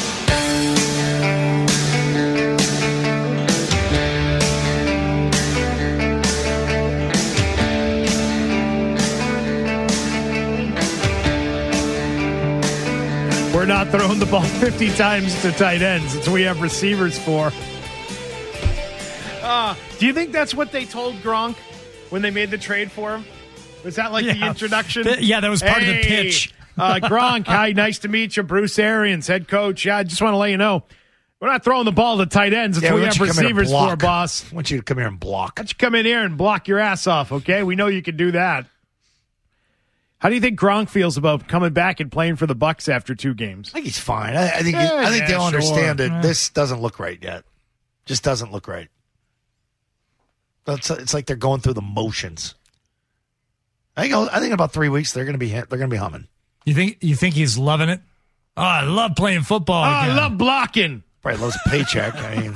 Speaker 5: We're not throwing the ball fifty times to tight ends. It's what we have receivers for. Uh, do you think that's what they told Gronk when they made the trade for him? Was that like
Speaker 3: yeah.
Speaker 5: the introduction?
Speaker 3: The, yeah, that was part
Speaker 5: hey,
Speaker 3: of the pitch.
Speaker 5: uh, Gronk, hi, nice to meet you. Bruce Arians, head coach. Yeah, I just want to let you know, we're not throwing the ball to tight ends. It's
Speaker 8: yeah,
Speaker 5: what we have receivers for, boss.
Speaker 8: I want you to come here and block.
Speaker 5: Why don't you come in here and block your ass off, okay? We know you can do that. How do you think Gronk feels about coming back and playing for the Bucks after two games?
Speaker 8: I think he's fine. I, I think
Speaker 5: yeah,
Speaker 8: he, I think
Speaker 5: yeah,
Speaker 8: they'll
Speaker 5: sure.
Speaker 8: understand that
Speaker 5: yeah.
Speaker 8: this doesn't look right yet. Just doesn't look right. It's, it's like they're going through the motions. I think I think in about three weeks they're going to be they're going to be humming.
Speaker 3: You think you think he's loving it? Oh, I love playing football.
Speaker 5: Oh,
Speaker 3: again.
Speaker 5: I love blocking.
Speaker 8: Probably loves a paycheck. I mean,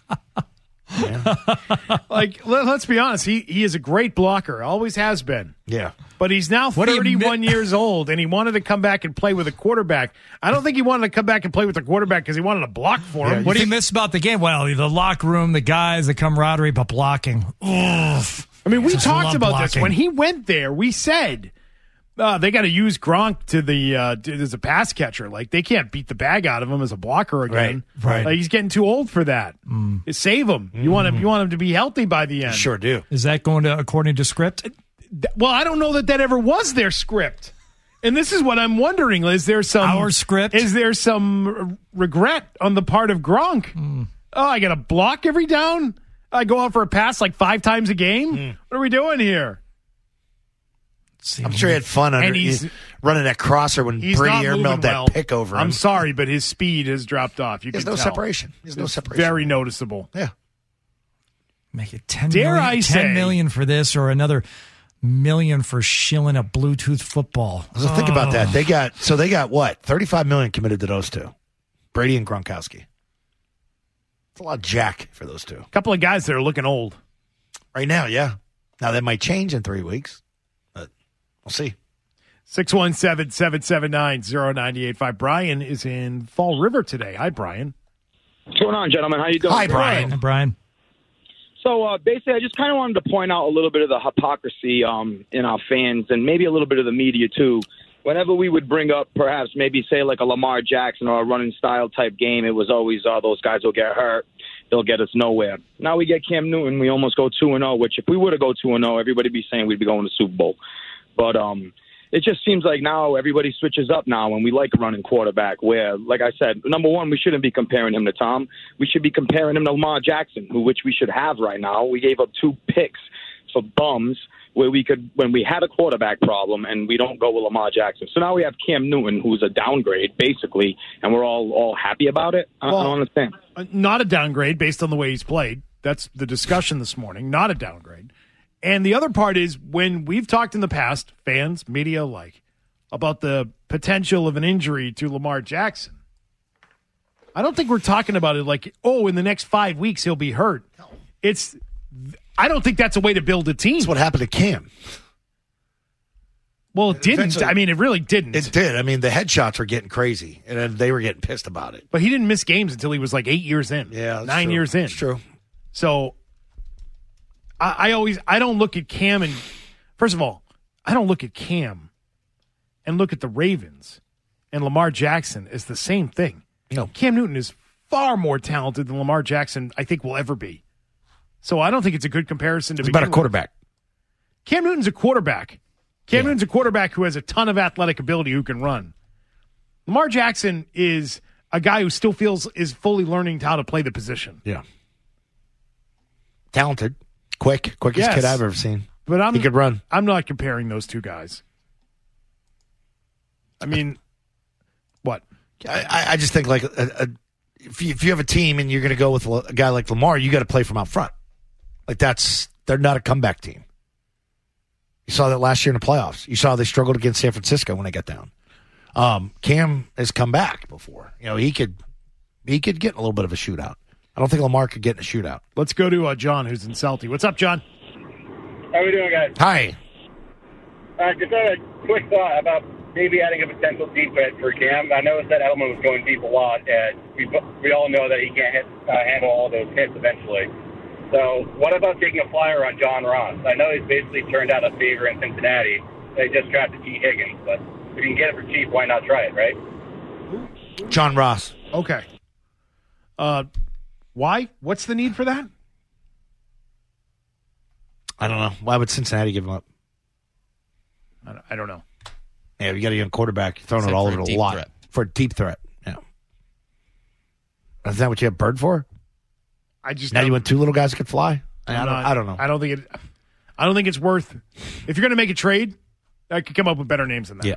Speaker 8: yeah.
Speaker 5: Like let, let's be honest, he he is a great blocker. Always has been.
Speaker 8: Yeah.
Speaker 5: But he's now thirty-one mi- years old, and he wanted to come back and play with a quarterback. I don't think he wanted to come back and play with a quarterback because he wanted to block for him.
Speaker 3: Yeah, what do you miss about the game? Well, the locker room, the guys, the camaraderie, but blocking. Oof.
Speaker 5: I mean, we
Speaker 3: Just
Speaker 5: talked about
Speaker 3: blocking.
Speaker 5: this. When he went there, we said, uh, they got to use Gronk to the uh, to, as a pass catcher. Like, they can't beat the bag out of him as a blocker again.
Speaker 8: Right, right.
Speaker 5: Like, he's getting too old for that. Mm. Save him. You want him. You want him to be healthy by the end.
Speaker 8: Sure do.
Speaker 3: Is that going to according to script?
Speaker 5: Well, I don't know that that ever was their script. And this is what I'm wondering. Is there some
Speaker 3: Our script?
Speaker 5: Is there some regret on the part of Gronk?
Speaker 3: Mm.
Speaker 5: Oh, I got to block every down? I go out for a pass like five times a game? Mm. What are we doing here?
Speaker 8: I'm sure he had fun under,
Speaker 5: And he's-
Speaker 8: he's running that crosser when
Speaker 5: He's
Speaker 8: Brady
Speaker 5: not
Speaker 8: airmailed
Speaker 5: moving
Speaker 8: that
Speaker 5: well.
Speaker 8: pick over him.
Speaker 5: I'm sorry, but his speed has dropped off. You
Speaker 8: There's
Speaker 5: can
Speaker 8: no
Speaker 5: tell.
Speaker 8: separation. There's no
Speaker 5: It's
Speaker 8: separation.
Speaker 5: Very noticeable.
Speaker 8: Yeah.
Speaker 3: Make it ten
Speaker 5: Dare
Speaker 3: million,
Speaker 5: I
Speaker 3: ten
Speaker 5: say-
Speaker 3: million for this or another million for shilling a Bluetooth football.
Speaker 8: So think about that. They got so they got what? thirty-five million committed to those two. Brady and Gronkowski. It's a lot of jack for those two.
Speaker 5: A couple of guys that are looking old.
Speaker 8: Right now, yeah. Now that might change in three weeks. But we'll see.
Speaker 5: six one seven, seven seven nine, zero nine eight five. Brian is in Fall River today. Hi, Brian.
Speaker 15: What's going on, gentlemen? How you doing?
Speaker 8: Hi, Brian.
Speaker 3: Hi, Brian.
Speaker 15: So uh, basically, I just kind of wanted to point out a little bit of the hypocrisy um, in our fans and maybe a little bit of the media, too. Whenever we would bring up perhaps maybe say like a Lamar Jackson or a running style type game, it was always, oh, those guys will get hurt. They'll get us nowhere. Now we get Cam Newton. We almost go two and oh, which if we were to go two and oh, everybody would be saying we'd be going to Super Bowl. But um, it just seems like now everybody switches up now and we like a running quarterback where, like I said, number one, we shouldn't be comparing him to Tom. We should be comparing him to Lamar Jackson, who which we should have right now. We gave up two picks for bums where we could, when we had a quarterback problem and we don't go with Lamar Jackson. So now we have Cam Newton, who's a downgrade, basically, and we're all, all happy about it. I,
Speaker 5: Well,
Speaker 15: I don't understand.
Speaker 5: Uh, Not a downgrade based on the way he's played. That's the discussion this morning. Not a downgrade. And the other part is when we've talked in the past, fans, media alike, about the potential of an injury to Lamar Jackson. I don't think we're talking about it like, oh, in the next five weeks he'll be hurt. It's I don't think that's a way to build a team.
Speaker 8: That's what happened to Cam.
Speaker 5: Well, it didn't.
Speaker 8: Eventually-
Speaker 5: I mean, it really didn't.
Speaker 8: It did. I mean, the headshots were getting crazy, and then they were getting pissed about it.
Speaker 5: But he didn't miss games until he was like eight years in.
Speaker 8: Yeah, that's
Speaker 5: nine
Speaker 8: true.
Speaker 5: years in.
Speaker 8: It's true.
Speaker 5: So I, I always I don't look at Cam and first of all, I don't look at Cam and look at the Ravens and Lamar Jackson as the same thing.
Speaker 8: No,
Speaker 5: Cam Newton is far more talented than Lamar Jackson, I think, will ever be. So I don't think it's a good comparison to
Speaker 8: He's
Speaker 5: begin
Speaker 8: about a quarterback.
Speaker 5: with. Cam Newton's a quarterback. Cam
Speaker 8: Yeah.
Speaker 5: Newton's a quarterback who has a ton of athletic ability who can run. Lamar Jackson is a guy who still feels is fully learning how to play the position.
Speaker 8: Yeah. Talented, quick, quickest
Speaker 5: Yes.
Speaker 8: kid I've ever seen.
Speaker 5: But I'm
Speaker 8: he could run.
Speaker 5: I'm not comparing those two guys. I mean, what?
Speaker 8: I, I- I just think like a, a, if you, if you have a team and you're going to go with a guy like Lamar, you got to play from out front. Like that's they're not a comeback team. You saw that last year in the playoffs. You saw they struggled against San Francisco when they got down. Um, Cam has come back before. You know he could he could get in a little bit of a shootout. I don't think Lamar could get in a shootout.
Speaker 5: Let's go to uh, John, who's in Salty. What's up, John?
Speaker 12: How we doing, guys?
Speaker 8: Hi.
Speaker 12: Uh, just a quick thought about maybe adding a potential deep threat for Cam. I noticed that Edelman was going deep a lot, and we we all know that he can't hit, uh, handle all those hits eventually. So what about taking a flyer on John Ross? I know he's basically turned out a favor in Cincinnati. They just drafted T. Higgins, but if you can get it for cheap, why not try it, right?
Speaker 8: John Ross.
Speaker 5: Okay. Uh, why? What's the need for that?
Speaker 8: I don't know. Why would Cincinnati give him up?
Speaker 5: I don't, I don't know.
Speaker 8: Yeah, you got a young quarterback. You're throwing
Speaker 16: Except
Speaker 8: it all
Speaker 16: for
Speaker 8: over
Speaker 16: a
Speaker 8: the
Speaker 16: deep
Speaker 8: lot.
Speaker 16: threat.
Speaker 8: For a deep threat. Yeah. Isn't that what you have Bird for?
Speaker 5: I just
Speaker 8: Now
Speaker 5: don't-
Speaker 8: you want two little guys that can fly? I
Speaker 5: I'm
Speaker 8: don't,
Speaker 5: not-
Speaker 8: I don't know.
Speaker 5: I don't think it. I don't think it's worth. If you're going to make a trade, I could come up with better names than that.
Speaker 8: Yeah.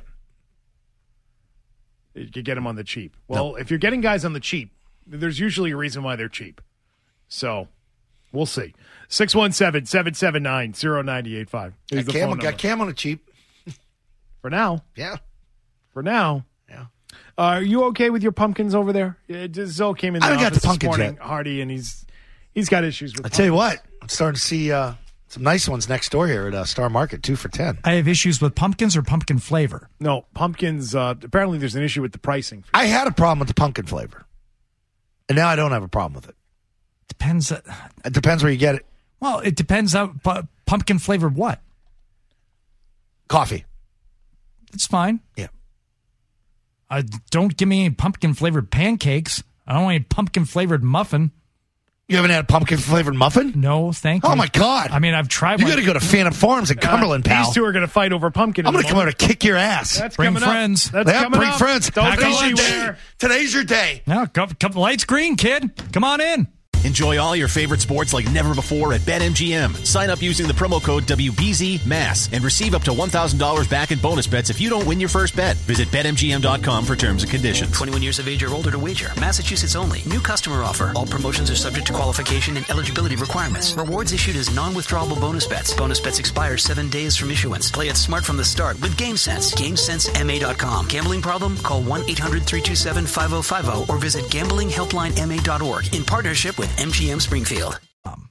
Speaker 5: You could get them on the cheap. Well, if you're getting guys on the cheap, there's usually a reason why they're cheap. So we'll see. six one seven, seven seven nine, zero nine eight five.
Speaker 8: Got Cam, got Cam on the cheap.
Speaker 5: For now.
Speaker 8: Yeah.
Speaker 5: For now.
Speaker 8: Yeah.
Speaker 5: Uh, are you okay with your pumpkins over there? Uh, Zoe came in the
Speaker 8: I haven't got
Speaker 5: office
Speaker 8: the pumpkins
Speaker 5: this morning,
Speaker 8: yet.
Speaker 5: Hardy, and he's he's got issues with
Speaker 8: I tell you
Speaker 5: pumpkins.
Speaker 8: what, I'm starting to see uh, some nice ones next door here at uh, Star Market, two for ten.
Speaker 3: I have issues with pumpkins or pumpkin flavor.
Speaker 5: No, pumpkins, uh, apparently there's an issue with the pricing.
Speaker 8: I had a problem with the pumpkin flavor, and now I don't have a problem with it.
Speaker 3: Depends. Uh,
Speaker 8: It depends where you get it.
Speaker 3: well, it depends on pu- pumpkin flavored what.
Speaker 8: Coffee.
Speaker 3: It's fine.
Speaker 8: Yeah.
Speaker 3: Uh, don't give me any pumpkin flavored pancakes. I don't want any pumpkin flavored muffin.
Speaker 8: You haven't had a pumpkin flavored muffin?
Speaker 3: No, thank you.
Speaker 8: Oh, my God.
Speaker 3: I mean, I've tried
Speaker 8: You
Speaker 3: one.
Speaker 8: got to go to Phantom Farms in Cumberland,
Speaker 5: Uh,
Speaker 8: pal.
Speaker 5: These two are going to fight over pumpkin.
Speaker 8: I'm
Speaker 5: going
Speaker 8: to come over to kick your ass.
Speaker 5: That's
Speaker 3: Bring
Speaker 5: coming
Speaker 3: friends.
Speaker 5: Up. That's
Speaker 8: Yeah,
Speaker 5: coming
Speaker 8: bring
Speaker 5: up.
Speaker 8: friends.
Speaker 5: Don't
Speaker 8: Today's
Speaker 5: go
Speaker 8: your day.
Speaker 5: anywhere.
Speaker 8: Today's your day.
Speaker 3: No, couple, couple lights green, kid. Come on in.
Speaker 9: Enjoy all your favorite sports like never before at BetMGM. Sign up using the promo code W B Z M A S and receive up to one thousand dollars back in bonus bets if you don't win your first bet. Visit Bet M G M dot com for terms and conditions.
Speaker 2: twenty-one years of age or older to wager. Massachusetts only. New customer offer. All promotions are subject to qualification and eligibility requirements. Rewards issued as non-withdrawable bonus bets. Bonus bets expire seven days from issuance. Play it smart from the start with GameSense. GameSense M A dot com. Gambling problem? Call one eight hundred three two seven five oh five oh or visit gambling helpline M A dot org in partnership with M G M Springfield.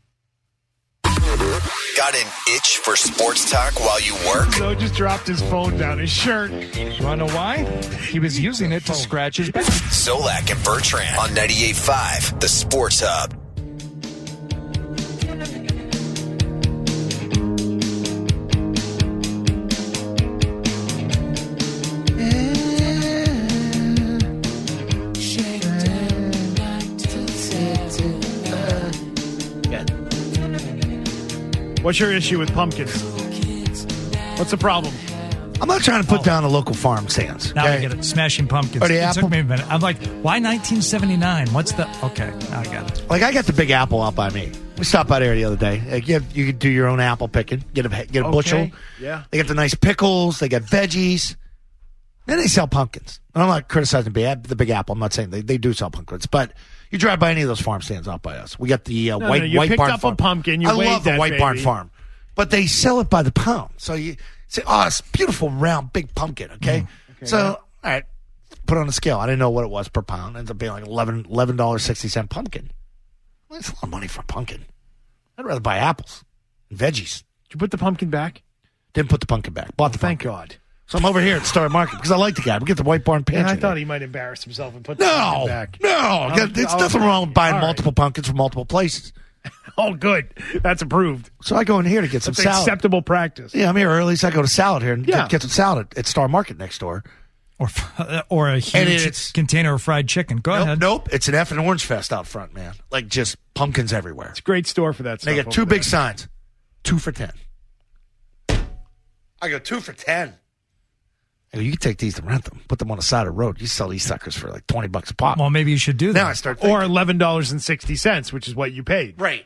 Speaker 10: Got an itch for sports talk while you work?
Speaker 5: Zoe just dropped his phone down his shirt.
Speaker 3: You want to know why? He was using it to scratch his back.
Speaker 10: Solak and Bertrand on ninety-eight point five, the Sports Hub.
Speaker 5: What's your issue with pumpkins? What's the problem?
Speaker 8: I'm not trying to put down the local farm stands.
Speaker 3: Now I
Speaker 8: okay?
Speaker 3: get it. Smashing pumpkins.
Speaker 8: Or the
Speaker 3: it
Speaker 8: apple?
Speaker 3: took me a minute. I'm like, why nineteen seventy-nine? What's the... Okay, now I got it.
Speaker 8: Like, I got the Big Apple out by me. We stopped by there the other day. Like, you, have, you could do your own apple picking. Get a get a
Speaker 5: Okay,
Speaker 8: bushel.
Speaker 5: yeah.
Speaker 8: They got the nice pickles. They got veggies. Then they sell pumpkins. And I'm not criticizing the Big Apple. I'm not saying they, they do sell pumpkins. But you drive by any of those farm stands out by us. We got the uh,
Speaker 5: No,
Speaker 8: white
Speaker 5: no, you
Speaker 8: white
Speaker 5: picked
Speaker 8: barn
Speaker 5: up a
Speaker 8: farm.
Speaker 5: pumpkin, you
Speaker 8: I
Speaker 5: weighed
Speaker 8: love the
Speaker 5: that
Speaker 8: white barn
Speaker 5: baby.
Speaker 8: farm. But they sell it by the pound. So you say, oh, it's a beautiful, round, big pumpkin, okay?
Speaker 5: Mm,
Speaker 8: so, all right, put it on a scale. I didn't know what it was per pound. It ends up being like eleven dollars and sixty cents pumpkin. Well, that's a lot of money for a pumpkin. I'd rather buy apples. Veggies.
Speaker 5: Did you put the pumpkin back?
Speaker 8: Didn't put the pumpkin back. Bought the
Speaker 5: Thank
Speaker 8: pumpkin.
Speaker 5: God.
Speaker 8: So I'm over here at Star Market because I like the guy. We get the White Barn
Speaker 5: Yeah,
Speaker 8: Pantry.
Speaker 5: I thought he might embarrass himself and put the
Speaker 8: No,
Speaker 5: pumpkin back.
Speaker 8: no.
Speaker 5: I'll-
Speaker 8: There's
Speaker 5: I'll-
Speaker 8: nothing wrong with buying
Speaker 5: All right.
Speaker 8: multiple pumpkins from multiple places.
Speaker 5: Oh, good. That's approved.
Speaker 8: So I go in here to get some
Speaker 5: That's
Speaker 8: salad.
Speaker 5: acceptable practice.
Speaker 8: Yeah, I'm here early, so I go to salad here and
Speaker 5: Yeah.
Speaker 8: get, get some salad at Star Market next door.
Speaker 3: Or or a
Speaker 8: And
Speaker 3: huge
Speaker 8: it's-
Speaker 3: container of fried chicken. Go
Speaker 8: Nope,
Speaker 3: ahead.
Speaker 8: nope. It's an effing orange fest out front, man. Like just pumpkins everywhere.
Speaker 5: It's a great store for that stuff.
Speaker 8: They got two
Speaker 5: over
Speaker 8: big
Speaker 5: there.
Speaker 8: signs. Two for ten. I go, two for ten. I go, you can take these to rent them. Put them on the side of the road. You sell these suckers for like twenty bucks a pop.
Speaker 3: Well, maybe you should do that.
Speaker 8: Now I start thinking.
Speaker 5: Or eleven dollars and sixty cents, which is what you paid.
Speaker 8: Right.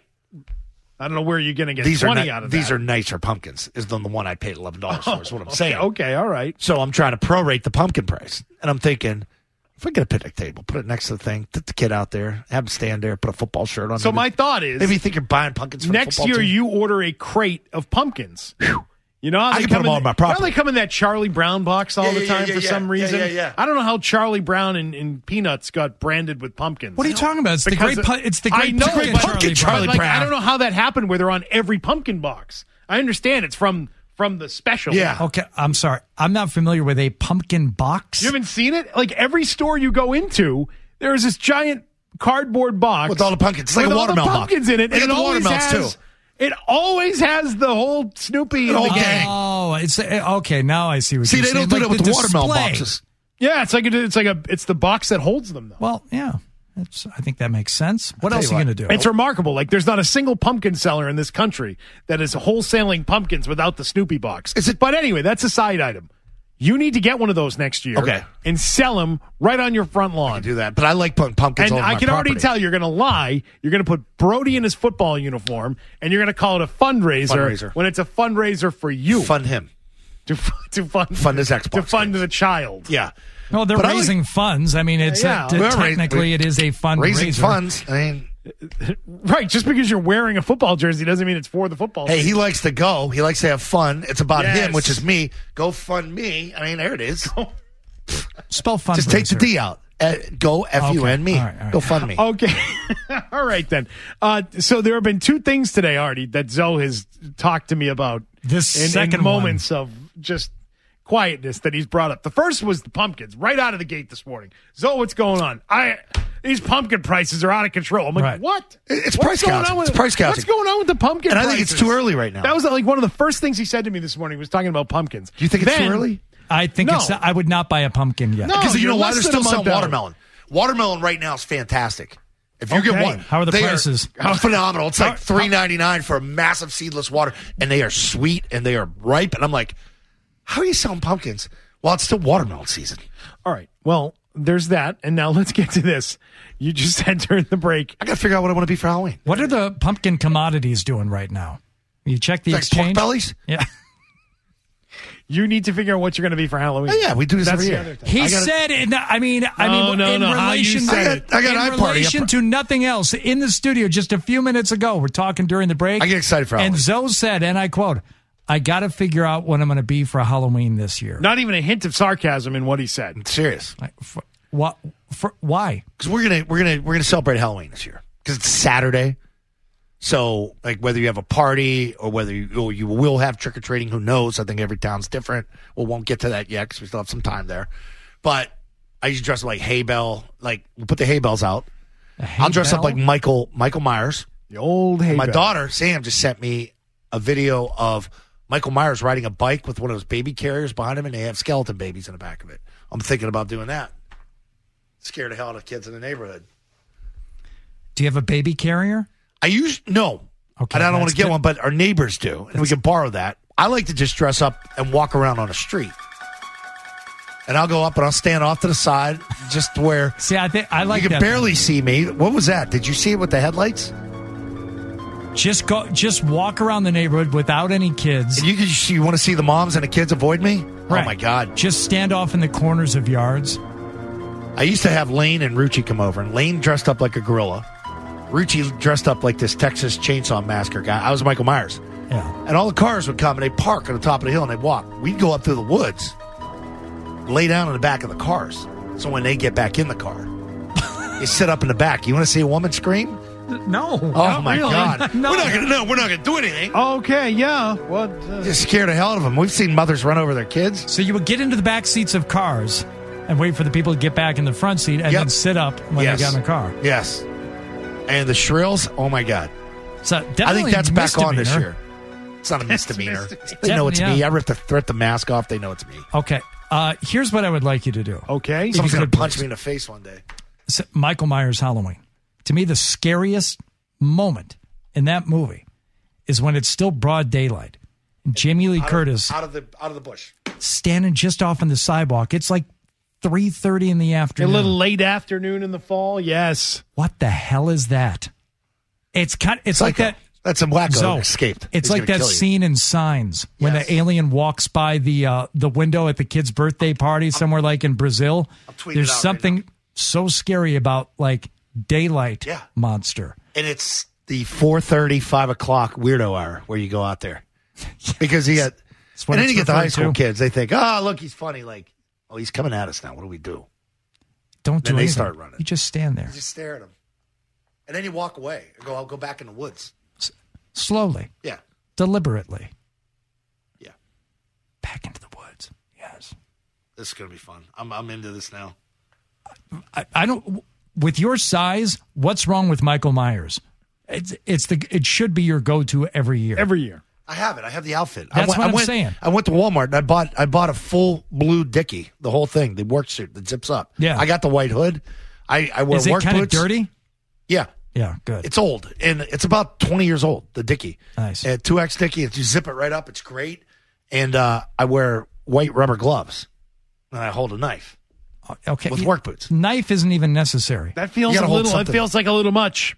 Speaker 5: I don't know where you're going to get
Speaker 8: These are
Speaker 5: twenty
Speaker 8: ni-
Speaker 5: out of
Speaker 8: these
Speaker 5: that.
Speaker 8: are nicer pumpkins is than the one I paid eleven dollars for, is what I'm saying.
Speaker 5: Okay, all right.
Speaker 8: So I'm trying to prorate the pumpkin price. And I'm thinking, if we get a picnic table, put it next to the thing, put the kid out there, have him stand there, put a football shirt on.
Speaker 5: So
Speaker 8: maybe,
Speaker 5: my thought is,
Speaker 8: maybe you think you're buying pumpkins for
Speaker 5: next
Speaker 8: the football
Speaker 5: year
Speaker 8: team?
Speaker 5: you order a crate of pumpkins. You know, how
Speaker 8: I
Speaker 5: they
Speaker 8: can put
Speaker 5: come
Speaker 8: them
Speaker 5: in
Speaker 8: all on my
Speaker 5: you know how
Speaker 8: property.
Speaker 5: they come in that Charlie Brown box all
Speaker 8: Yeah,
Speaker 5: the
Speaker 8: yeah,
Speaker 5: time
Speaker 8: yeah,
Speaker 5: for
Speaker 8: yeah,
Speaker 5: some
Speaker 8: yeah,
Speaker 5: reason.
Speaker 8: yeah, yeah.
Speaker 5: I don't know how Charlie Brown and, and Peanuts got branded with pumpkins.
Speaker 3: What are you talking about? It's the
Speaker 5: Because
Speaker 3: great. Pu- it's the great
Speaker 5: I know,
Speaker 3: pumpkin,
Speaker 5: but-
Speaker 3: Charlie,
Speaker 8: Charlie
Speaker 3: Brown.
Speaker 5: Like, I
Speaker 8: Brown.
Speaker 5: don't know how that happened where they're on every pumpkin box. I understand it's from from the special.
Speaker 8: Yeah.
Speaker 3: Okay, I'm sorry. I'm not familiar with a pumpkin box.
Speaker 5: You haven't seen it? Like every store you go into, there is this giant cardboard box
Speaker 8: With all the pumpkins. It's like
Speaker 5: with
Speaker 8: a
Speaker 5: all the
Speaker 8: watermelon box.
Speaker 5: pumpkins in it.
Speaker 8: They
Speaker 5: and
Speaker 8: got
Speaker 5: it
Speaker 8: the
Speaker 5: always
Speaker 8: watermelons,
Speaker 5: has,
Speaker 8: too.
Speaker 5: It always has the whole Snoopy and
Speaker 8: whole
Speaker 5: the gang.
Speaker 3: Oh, it's okay. Now I see what
Speaker 8: See,
Speaker 3: you're
Speaker 8: they
Speaker 3: saying.
Speaker 8: don't do
Speaker 3: Like
Speaker 8: that with the,
Speaker 3: display.
Speaker 8: watermelon boxes.
Speaker 5: Yeah, it's like a, it's like a it's the box that holds them though.
Speaker 3: Well, yeah. It's, I think that makes sense. What
Speaker 8: tell
Speaker 3: else
Speaker 8: you
Speaker 3: are you
Speaker 8: what.
Speaker 3: going to do?
Speaker 5: It's remarkable. Like there's not a single pumpkin seller in this country that is wholesaling pumpkins without the Snoopy box.
Speaker 8: Is it-
Speaker 5: But anyway, that's a side item. You need to get one of those next year.
Speaker 8: Okay.
Speaker 5: And sell them right on your front lawn.
Speaker 8: Do that. But I like putting pumpkins
Speaker 5: And
Speaker 8: all over
Speaker 5: I
Speaker 8: my
Speaker 5: can already
Speaker 8: property.
Speaker 5: tell you're going to lie. You're going to put Brody in his football uniform, and you're going to call it a fundraiser,
Speaker 8: Fundraiser.
Speaker 5: when it's a fundraiser for you.
Speaker 8: Fund him.
Speaker 5: To, to fund,
Speaker 8: Fund his Xbox
Speaker 5: To fund
Speaker 8: games.
Speaker 5: the child.
Speaker 8: Yeah.
Speaker 3: well, they're
Speaker 8: But I like-
Speaker 3: raising funds. I mean, it's
Speaker 5: Yeah,
Speaker 3: uh, t-
Speaker 8: We're ra-
Speaker 3: technically
Speaker 8: we-
Speaker 3: it is a fundraiser.
Speaker 8: Raising funds. I mean,
Speaker 5: Right. Just because you're wearing a football jersey doesn't mean it's for the football
Speaker 8: hey,
Speaker 5: team.
Speaker 8: he likes to go. He likes to have fun. It's about
Speaker 5: Yes.
Speaker 8: him, which is me. Go fund me. I mean, there it is.
Speaker 3: Spell fundraiser.
Speaker 8: Just take the D out. Uh, go F U N me.
Speaker 3: All right, all right.
Speaker 8: Go fund me.
Speaker 5: Okay. All right, then. Uh, so there have been two things today, Artie, that Zoe has talked to me about.
Speaker 3: This
Speaker 5: in, in
Speaker 3: second
Speaker 5: moments of just quietness that he's brought up. The first was the pumpkins right out of the gate this morning. Zoe, what's going on? I These pumpkin prices are out of control. I'm like,
Speaker 3: Right.
Speaker 5: what?
Speaker 8: It's
Speaker 5: What's
Speaker 8: price
Speaker 5: going
Speaker 8: gouging.
Speaker 5: on with
Speaker 8: It's price gouging.
Speaker 5: What's going on with the pumpkin
Speaker 8: And I
Speaker 5: prices?
Speaker 8: think it's too early right now.
Speaker 5: That was like one of the first things he said to me this morning was talking about pumpkins.
Speaker 8: Do you think it's
Speaker 5: Then-
Speaker 8: too early?
Speaker 3: I think
Speaker 5: No.
Speaker 3: it's. I would not buy a pumpkin yet.
Speaker 5: No.
Speaker 8: Because you
Speaker 5: you're
Speaker 8: know why?
Speaker 5: less
Speaker 8: They're
Speaker 5: than
Speaker 8: still
Speaker 5: a month
Speaker 8: selling
Speaker 5: out.
Speaker 8: watermelon. Watermelon right now is fantastic. If you
Speaker 5: Okay.
Speaker 8: get one,
Speaker 3: How are the
Speaker 8: they
Speaker 3: prices?
Speaker 8: Are phenomenal. It's like
Speaker 5: How-
Speaker 8: three ninety nine for a massive seedless water, and they are sweet and they are ripe. And I'm like, how are you selling pumpkins while it's still watermelon season?
Speaker 5: All right. Well, there's that. And now let's get to this. You just said during the break.
Speaker 8: I got to figure out what I want to be for Halloween.
Speaker 3: What are the pumpkin commodities doing right now? You check the
Speaker 8: Like pork
Speaker 3: exchange.
Speaker 8: bellies?
Speaker 3: Yeah.
Speaker 5: You need to figure out what you're going to be for Halloween.
Speaker 8: Oh, yeah, we do this
Speaker 5: That's
Speaker 8: every
Speaker 5: the
Speaker 8: year.
Speaker 5: other thing.
Speaker 3: He
Speaker 8: I gotta-
Speaker 3: said, in, I mean, I
Speaker 5: No,
Speaker 3: mean,
Speaker 5: no,
Speaker 3: in
Speaker 5: no, how you
Speaker 3: relation,
Speaker 5: said
Speaker 8: I
Speaker 5: it.
Speaker 8: got, I got
Speaker 3: in
Speaker 8: an eye party.
Speaker 3: relation to nothing else, in the studio just a few minutes ago, we're talking during the break.
Speaker 8: I get excited for
Speaker 3: And
Speaker 8: Halloween.
Speaker 3: Zoe said, and I quote, "I got to figure out what I'm going to be for Halloween this year."
Speaker 5: Not even a hint of sarcasm in what he said.
Speaker 8: I'm serious.
Speaker 3: Like, for, what? For, why?
Speaker 8: Because we're gonna we're gonna we're gonna celebrate Halloween this year because it's Saturday. So like whether you have a party or whether you or you will have trick or treating, who knows? I think every town's different. We won't get to that yet because we still have some time there. But I usually dress up like hay bell. Like we'll put the hay bells out.
Speaker 3: hay
Speaker 8: I'll dress up
Speaker 3: bell?
Speaker 8: like Michael Michael Myers.
Speaker 5: The old hay
Speaker 8: My
Speaker 5: bell.
Speaker 8: daughter Sam just sent me a video of Michael Myers riding a bike with one of those baby carriers behind him, and they have skeleton babies in the back of it. I'm thinking about doing that. Scared the hell out of kids in the neighborhood.
Speaker 3: Do you have a baby carrier?
Speaker 8: I use no.
Speaker 3: Okay,
Speaker 8: and I don't want
Speaker 3: that's
Speaker 8: to get
Speaker 3: good.
Speaker 8: one, but our neighbors do, and we can borrow that. I like to just dress up and walk around on the street, and I'll go up and I'll stand off to the side, just where
Speaker 3: See, I think I like
Speaker 8: you can
Speaker 3: that.
Speaker 8: barely see me. What was that? Did you see it with the headlights?
Speaker 3: Just go, just walk around the neighborhood without any kids.
Speaker 8: And you can, you want to see the moms and the kids avoid me?
Speaker 3: Right.
Speaker 8: Oh my God!
Speaker 3: Just stand off in the corners of yards.
Speaker 8: I used to have Lane and Rucci come over, and Lane dressed up like a gorilla. Rucci dressed up like this Texas Chainsaw Massacre guy. I was Michael Myers.
Speaker 3: Yeah.
Speaker 8: And all the cars would come and they'd park on the top of the hill and they'd walk. We'd go up through the woods, lay down in the back of the cars. So when they get back in the car, you sit up in the back. You want to see a woman scream?
Speaker 3: No.
Speaker 8: Oh my
Speaker 3: really.
Speaker 8: God.
Speaker 3: No.
Speaker 8: We're not gonna no, we're not gonna do anything.
Speaker 5: Okay, yeah. What? Uh,
Speaker 8: Just scared the hell out of them. We've seen mothers run over their kids.
Speaker 3: So you would get into the back seats of cars and wait for the people to get back in the front seat and
Speaker 8: Yep.
Speaker 3: then sit up when
Speaker 8: Yes.
Speaker 3: they got in the car.
Speaker 8: Yes. And the shrills, oh my God.
Speaker 3: So
Speaker 8: I
Speaker 3: definitely
Speaker 8: think that's back on this
Speaker 3: misdemeanor.
Speaker 8: year. It's not a misdemeanor.
Speaker 5: misdemeanor.
Speaker 8: They know it's
Speaker 3: Yeah.
Speaker 8: me. I rip the, rip the mask off. They know it's me.
Speaker 3: Okay. Uh, here's what I would like you to do.
Speaker 5: Okay.
Speaker 3: If
Speaker 8: Someone's
Speaker 3: you
Speaker 8: going
Speaker 3: could,
Speaker 8: to punch
Speaker 3: please.
Speaker 8: me in the face one day.
Speaker 3: S- Michael Myers Halloween. To me, the scariest moment in that movie is when it's still broad daylight. And Jamie Lee
Speaker 8: Out of-
Speaker 3: Curtis
Speaker 8: Out of the out of the bush.
Speaker 3: standing just off on the sidewalk. It's like three thirty in the
Speaker 5: a
Speaker 3: afternoon.
Speaker 5: little late afternoon in the fall. Yes.
Speaker 3: What the hell is that? It's kind. It's like
Speaker 8: Psycho.
Speaker 3: that.
Speaker 8: That's a wacko
Speaker 3: Zoe,
Speaker 8: escaped.
Speaker 3: It's
Speaker 8: He's
Speaker 3: like
Speaker 8: gonna
Speaker 3: that
Speaker 8: kill you.
Speaker 3: scene in Signs when
Speaker 8: Yes.
Speaker 3: the alien walks by the uh, the window at the kid's birthday party somewhere like in Brazil.
Speaker 8: I'm tweeting
Speaker 3: There's
Speaker 8: it out right
Speaker 3: something so scary about like daylight
Speaker 8: Yeah.
Speaker 3: monster.
Speaker 8: And it's the four thirty, five o'clock weirdo hour where you go out there. Because he got,
Speaker 3: That's what
Speaker 8: and then
Speaker 3: it's
Speaker 8: you get the high
Speaker 3: referred
Speaker 8: school
Speaker 3: to.
Speaker 8: kids. They think, oh, look, he's funny. Like, oh, he's coming at us now. What do we do?
Speaker 3: Don't do
Speaker 8: Then they
Speaker 3: anything.
Speaker 8: start running.
Speaker 3: You just stand there
Speaker 8: You just stare at him. And then you walk away. Or go, I'll go back in the woods.
Speaker 3: slowly,
Speaker 8: Yeah.
Speaker 3: deliberately.
Speaker 8: Yeah.
Speaker 3: Back into the woods. Yes.
Speaker 8: This is going to be fun. I'm, I'm into this now.
Speaker 3: I, I don't. With your size, what's wrong with Michael Myers? It's it's the it should be your go-to every year.
Speaker 5: Every year.
Speaker 8: I have it. I have the outfit.
Speaker 3: That's
Speaker 8: I went,
Speaker 3: what
Speaker 8: I
Speaker 3: I'm
Speaker 8: went,
Speaker 3: saying.
Speaker 8: I went to Walmart and I bought I bought a full blue dickie, the whole thing, the work suit that zips up.
Speaker 3: Yeah.
Speaker 8: I got the white hood. I, I wear
Speaker 3: Is it
Speaker 8: work
Speaker 3: kind of
Speaker 8: boots.
Speaker 3: dirty?
Speaker 8: Yeah.
Speaker 3: Yeah, good.
Speaker 8: It's old, and it's about twenty years old, the dickie.
Speaker 3: Nice.
Speaker 8: Uh, two X dickie, you zip it right up. It's great. And uh, I wear white rubber gloves, and I hold a knife
Speaker 3: Okay.
Speaker 8: with work boots.
Speaker 3: Knife isn't even necessary.
Speaker 5: That feels
Speaker 8: You
Speaker 5: a
Speaker 8: gotta hold
Speaker 5: little. It
Speaker 8: something.
Speaker 5: feels like a little much.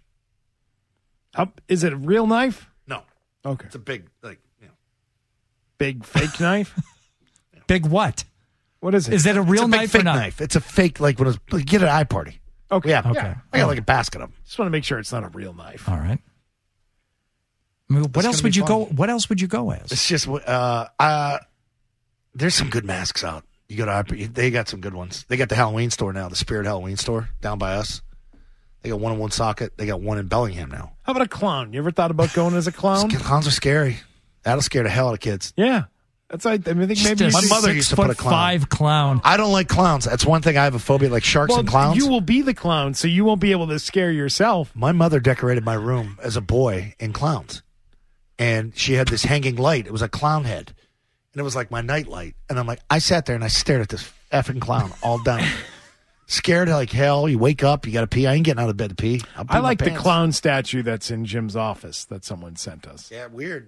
Speaker 5: How, is it a real knife?
Speaker 8: No.
Speaker 5: Okay.
Speaker 8: It's a big, like, you know.
Speaker 5: Big fake knife.
Speaker 3: Big what?
Speaker 5: What is it?
Speaker 3: Is that a real
Speaker 8: it's a big
Speaker 3: knife
Speaker 8: fake
Speaker 3: or not?
Speaker 8: knife. It's a fake, like, when it was, like, get at an eye party.
Speaker 5: Okay.
Speaker 8: Yeah.
Speaker 3: Okay.
Speaker 8: Yeah. I got like a basket of them.
Speaker 5: Just want to make sure it's not a real knife.
Speaker 3: All right. I mean, what
Speaker 8: It's
Speaker 3: else
Speaker 8: gonna
Speaker 3: would
Speaker 8: be
Speaker 3: you go?
Speaker 8: fun.
Speaker 3: What else would you go as?
Speaker 8: It's just, uh, uh, there's some good masks out. You go to, they got some good ones. They got the Halloween store now, the Spirit Halloween store down by us. They got one in Woonsocket. They got one in Bellingham now.
Speaker 5: How about a clown? You ever thought about going as a clown?
Speaker 8: Clowns are scary. That'll scare the hell out of kids.
Speaker 5: Yeah. That's I, I mean, I think
Speaker 3: Just
Speaker 5: maybe
Speaker 3: a
Speaker 5: you
Speaker 8: My
Speaker 5: should-
Speaker 8: mother
Speaker 3: six
Speaker 8: used to
Speaker 3: foot
Speaker 8: put a clown.
Speaker 3: five clown.
Speaker 8: I don't like clowns. That's one thing I have a phobia, like sharks
Speaker 5: well,
Speaker 8: and clowns.
Speaker 5: you will be the clown, so you won't be able to scare yourself.
Speaker 8: My mother decorated my room as a boy in clowns. And she had this hanging light. It was a clown head. And it was like my night light. And I'm like, I sat there and I stared at this effing clown all day. Scared like hell. You wake up, you got to pee. I ain't getting out of bed to pee. I'll pee
Speaker 5: I
Speaker 8: my
Speaker 5: like the
Speaker 8: pants.
Speaker 5: clown statue that's in Jim's office that someone sent us.
Speaker 8: Yeah, weird.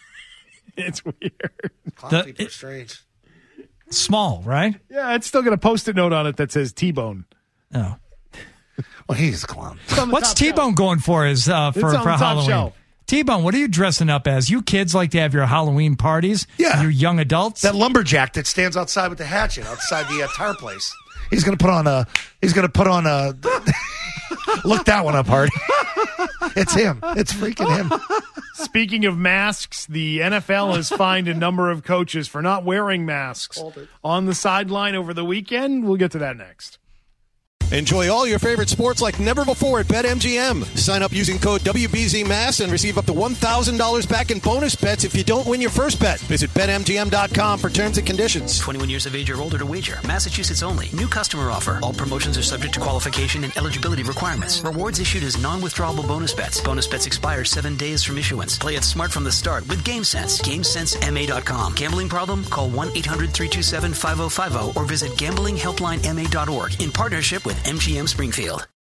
Speaker 5: It's weird.
Speaker 8: Clown
Speaker 3: The-
Speaker 8: people are
Speaker 3: it-
Speaker 8: strange.
Speaker 3: Small, right?
Speaker 5: Yeah, it's still got a post-it note on it that says T-Bone.
Speaker 3: Oh.
Speaker 8: Well, he's a clown.
Speaker 5: It's on the
Speaker 3: What's
Speaker 5: top
Speaker 3: T Bone
Speaker 5: shelf.
Speaker 3: going for? Is uh, for
Speaker 5: It's on
Speaker 3: for
Speaker 5: the top
Speaker 3: Halloween?
Speaker 5: shelf.
Speaker 3: T Bone, what are you dressing up as? You kids like to have your Halloween parties.
Speaker 8: Yeah.
Speaker 3: You young adults.
Speaker 8: That lumberjack that stands outside with the hatchet outside the uh, tire place. He's gonna put on a. He's gonna put on a. Look that one up, Hardy. It's him. It's freaking him.
Speaker 5: Speaking of masks, the N F L has fined a number of coaches for not wearing masks on the sideline over the weekend. We'll get to that next.
Speaker 1: Enjoy all your favorite sports like never before at BetMGM. Sign up using code W B Z M A S and receive up to one thousand dollars back in bonus bets if you don't win your first bet. Visit Bet M G M dot com for terms and conditions.
Speaker 2: twenty-one years of age or older to wager. Massachusetts only. New customer offer. All promotions are subject to qualification and eligibility requirements. Rewards issued as non-withdrawable bonus bets. Bonus bets expire seven days from issuance. Play it smart from the start with GameSense. GameSense M A dot com. Gambling problem? Call one eight hundred three two seven five zero five zero or visit gambling helpline M A dot org in partnership with M G M Springfield.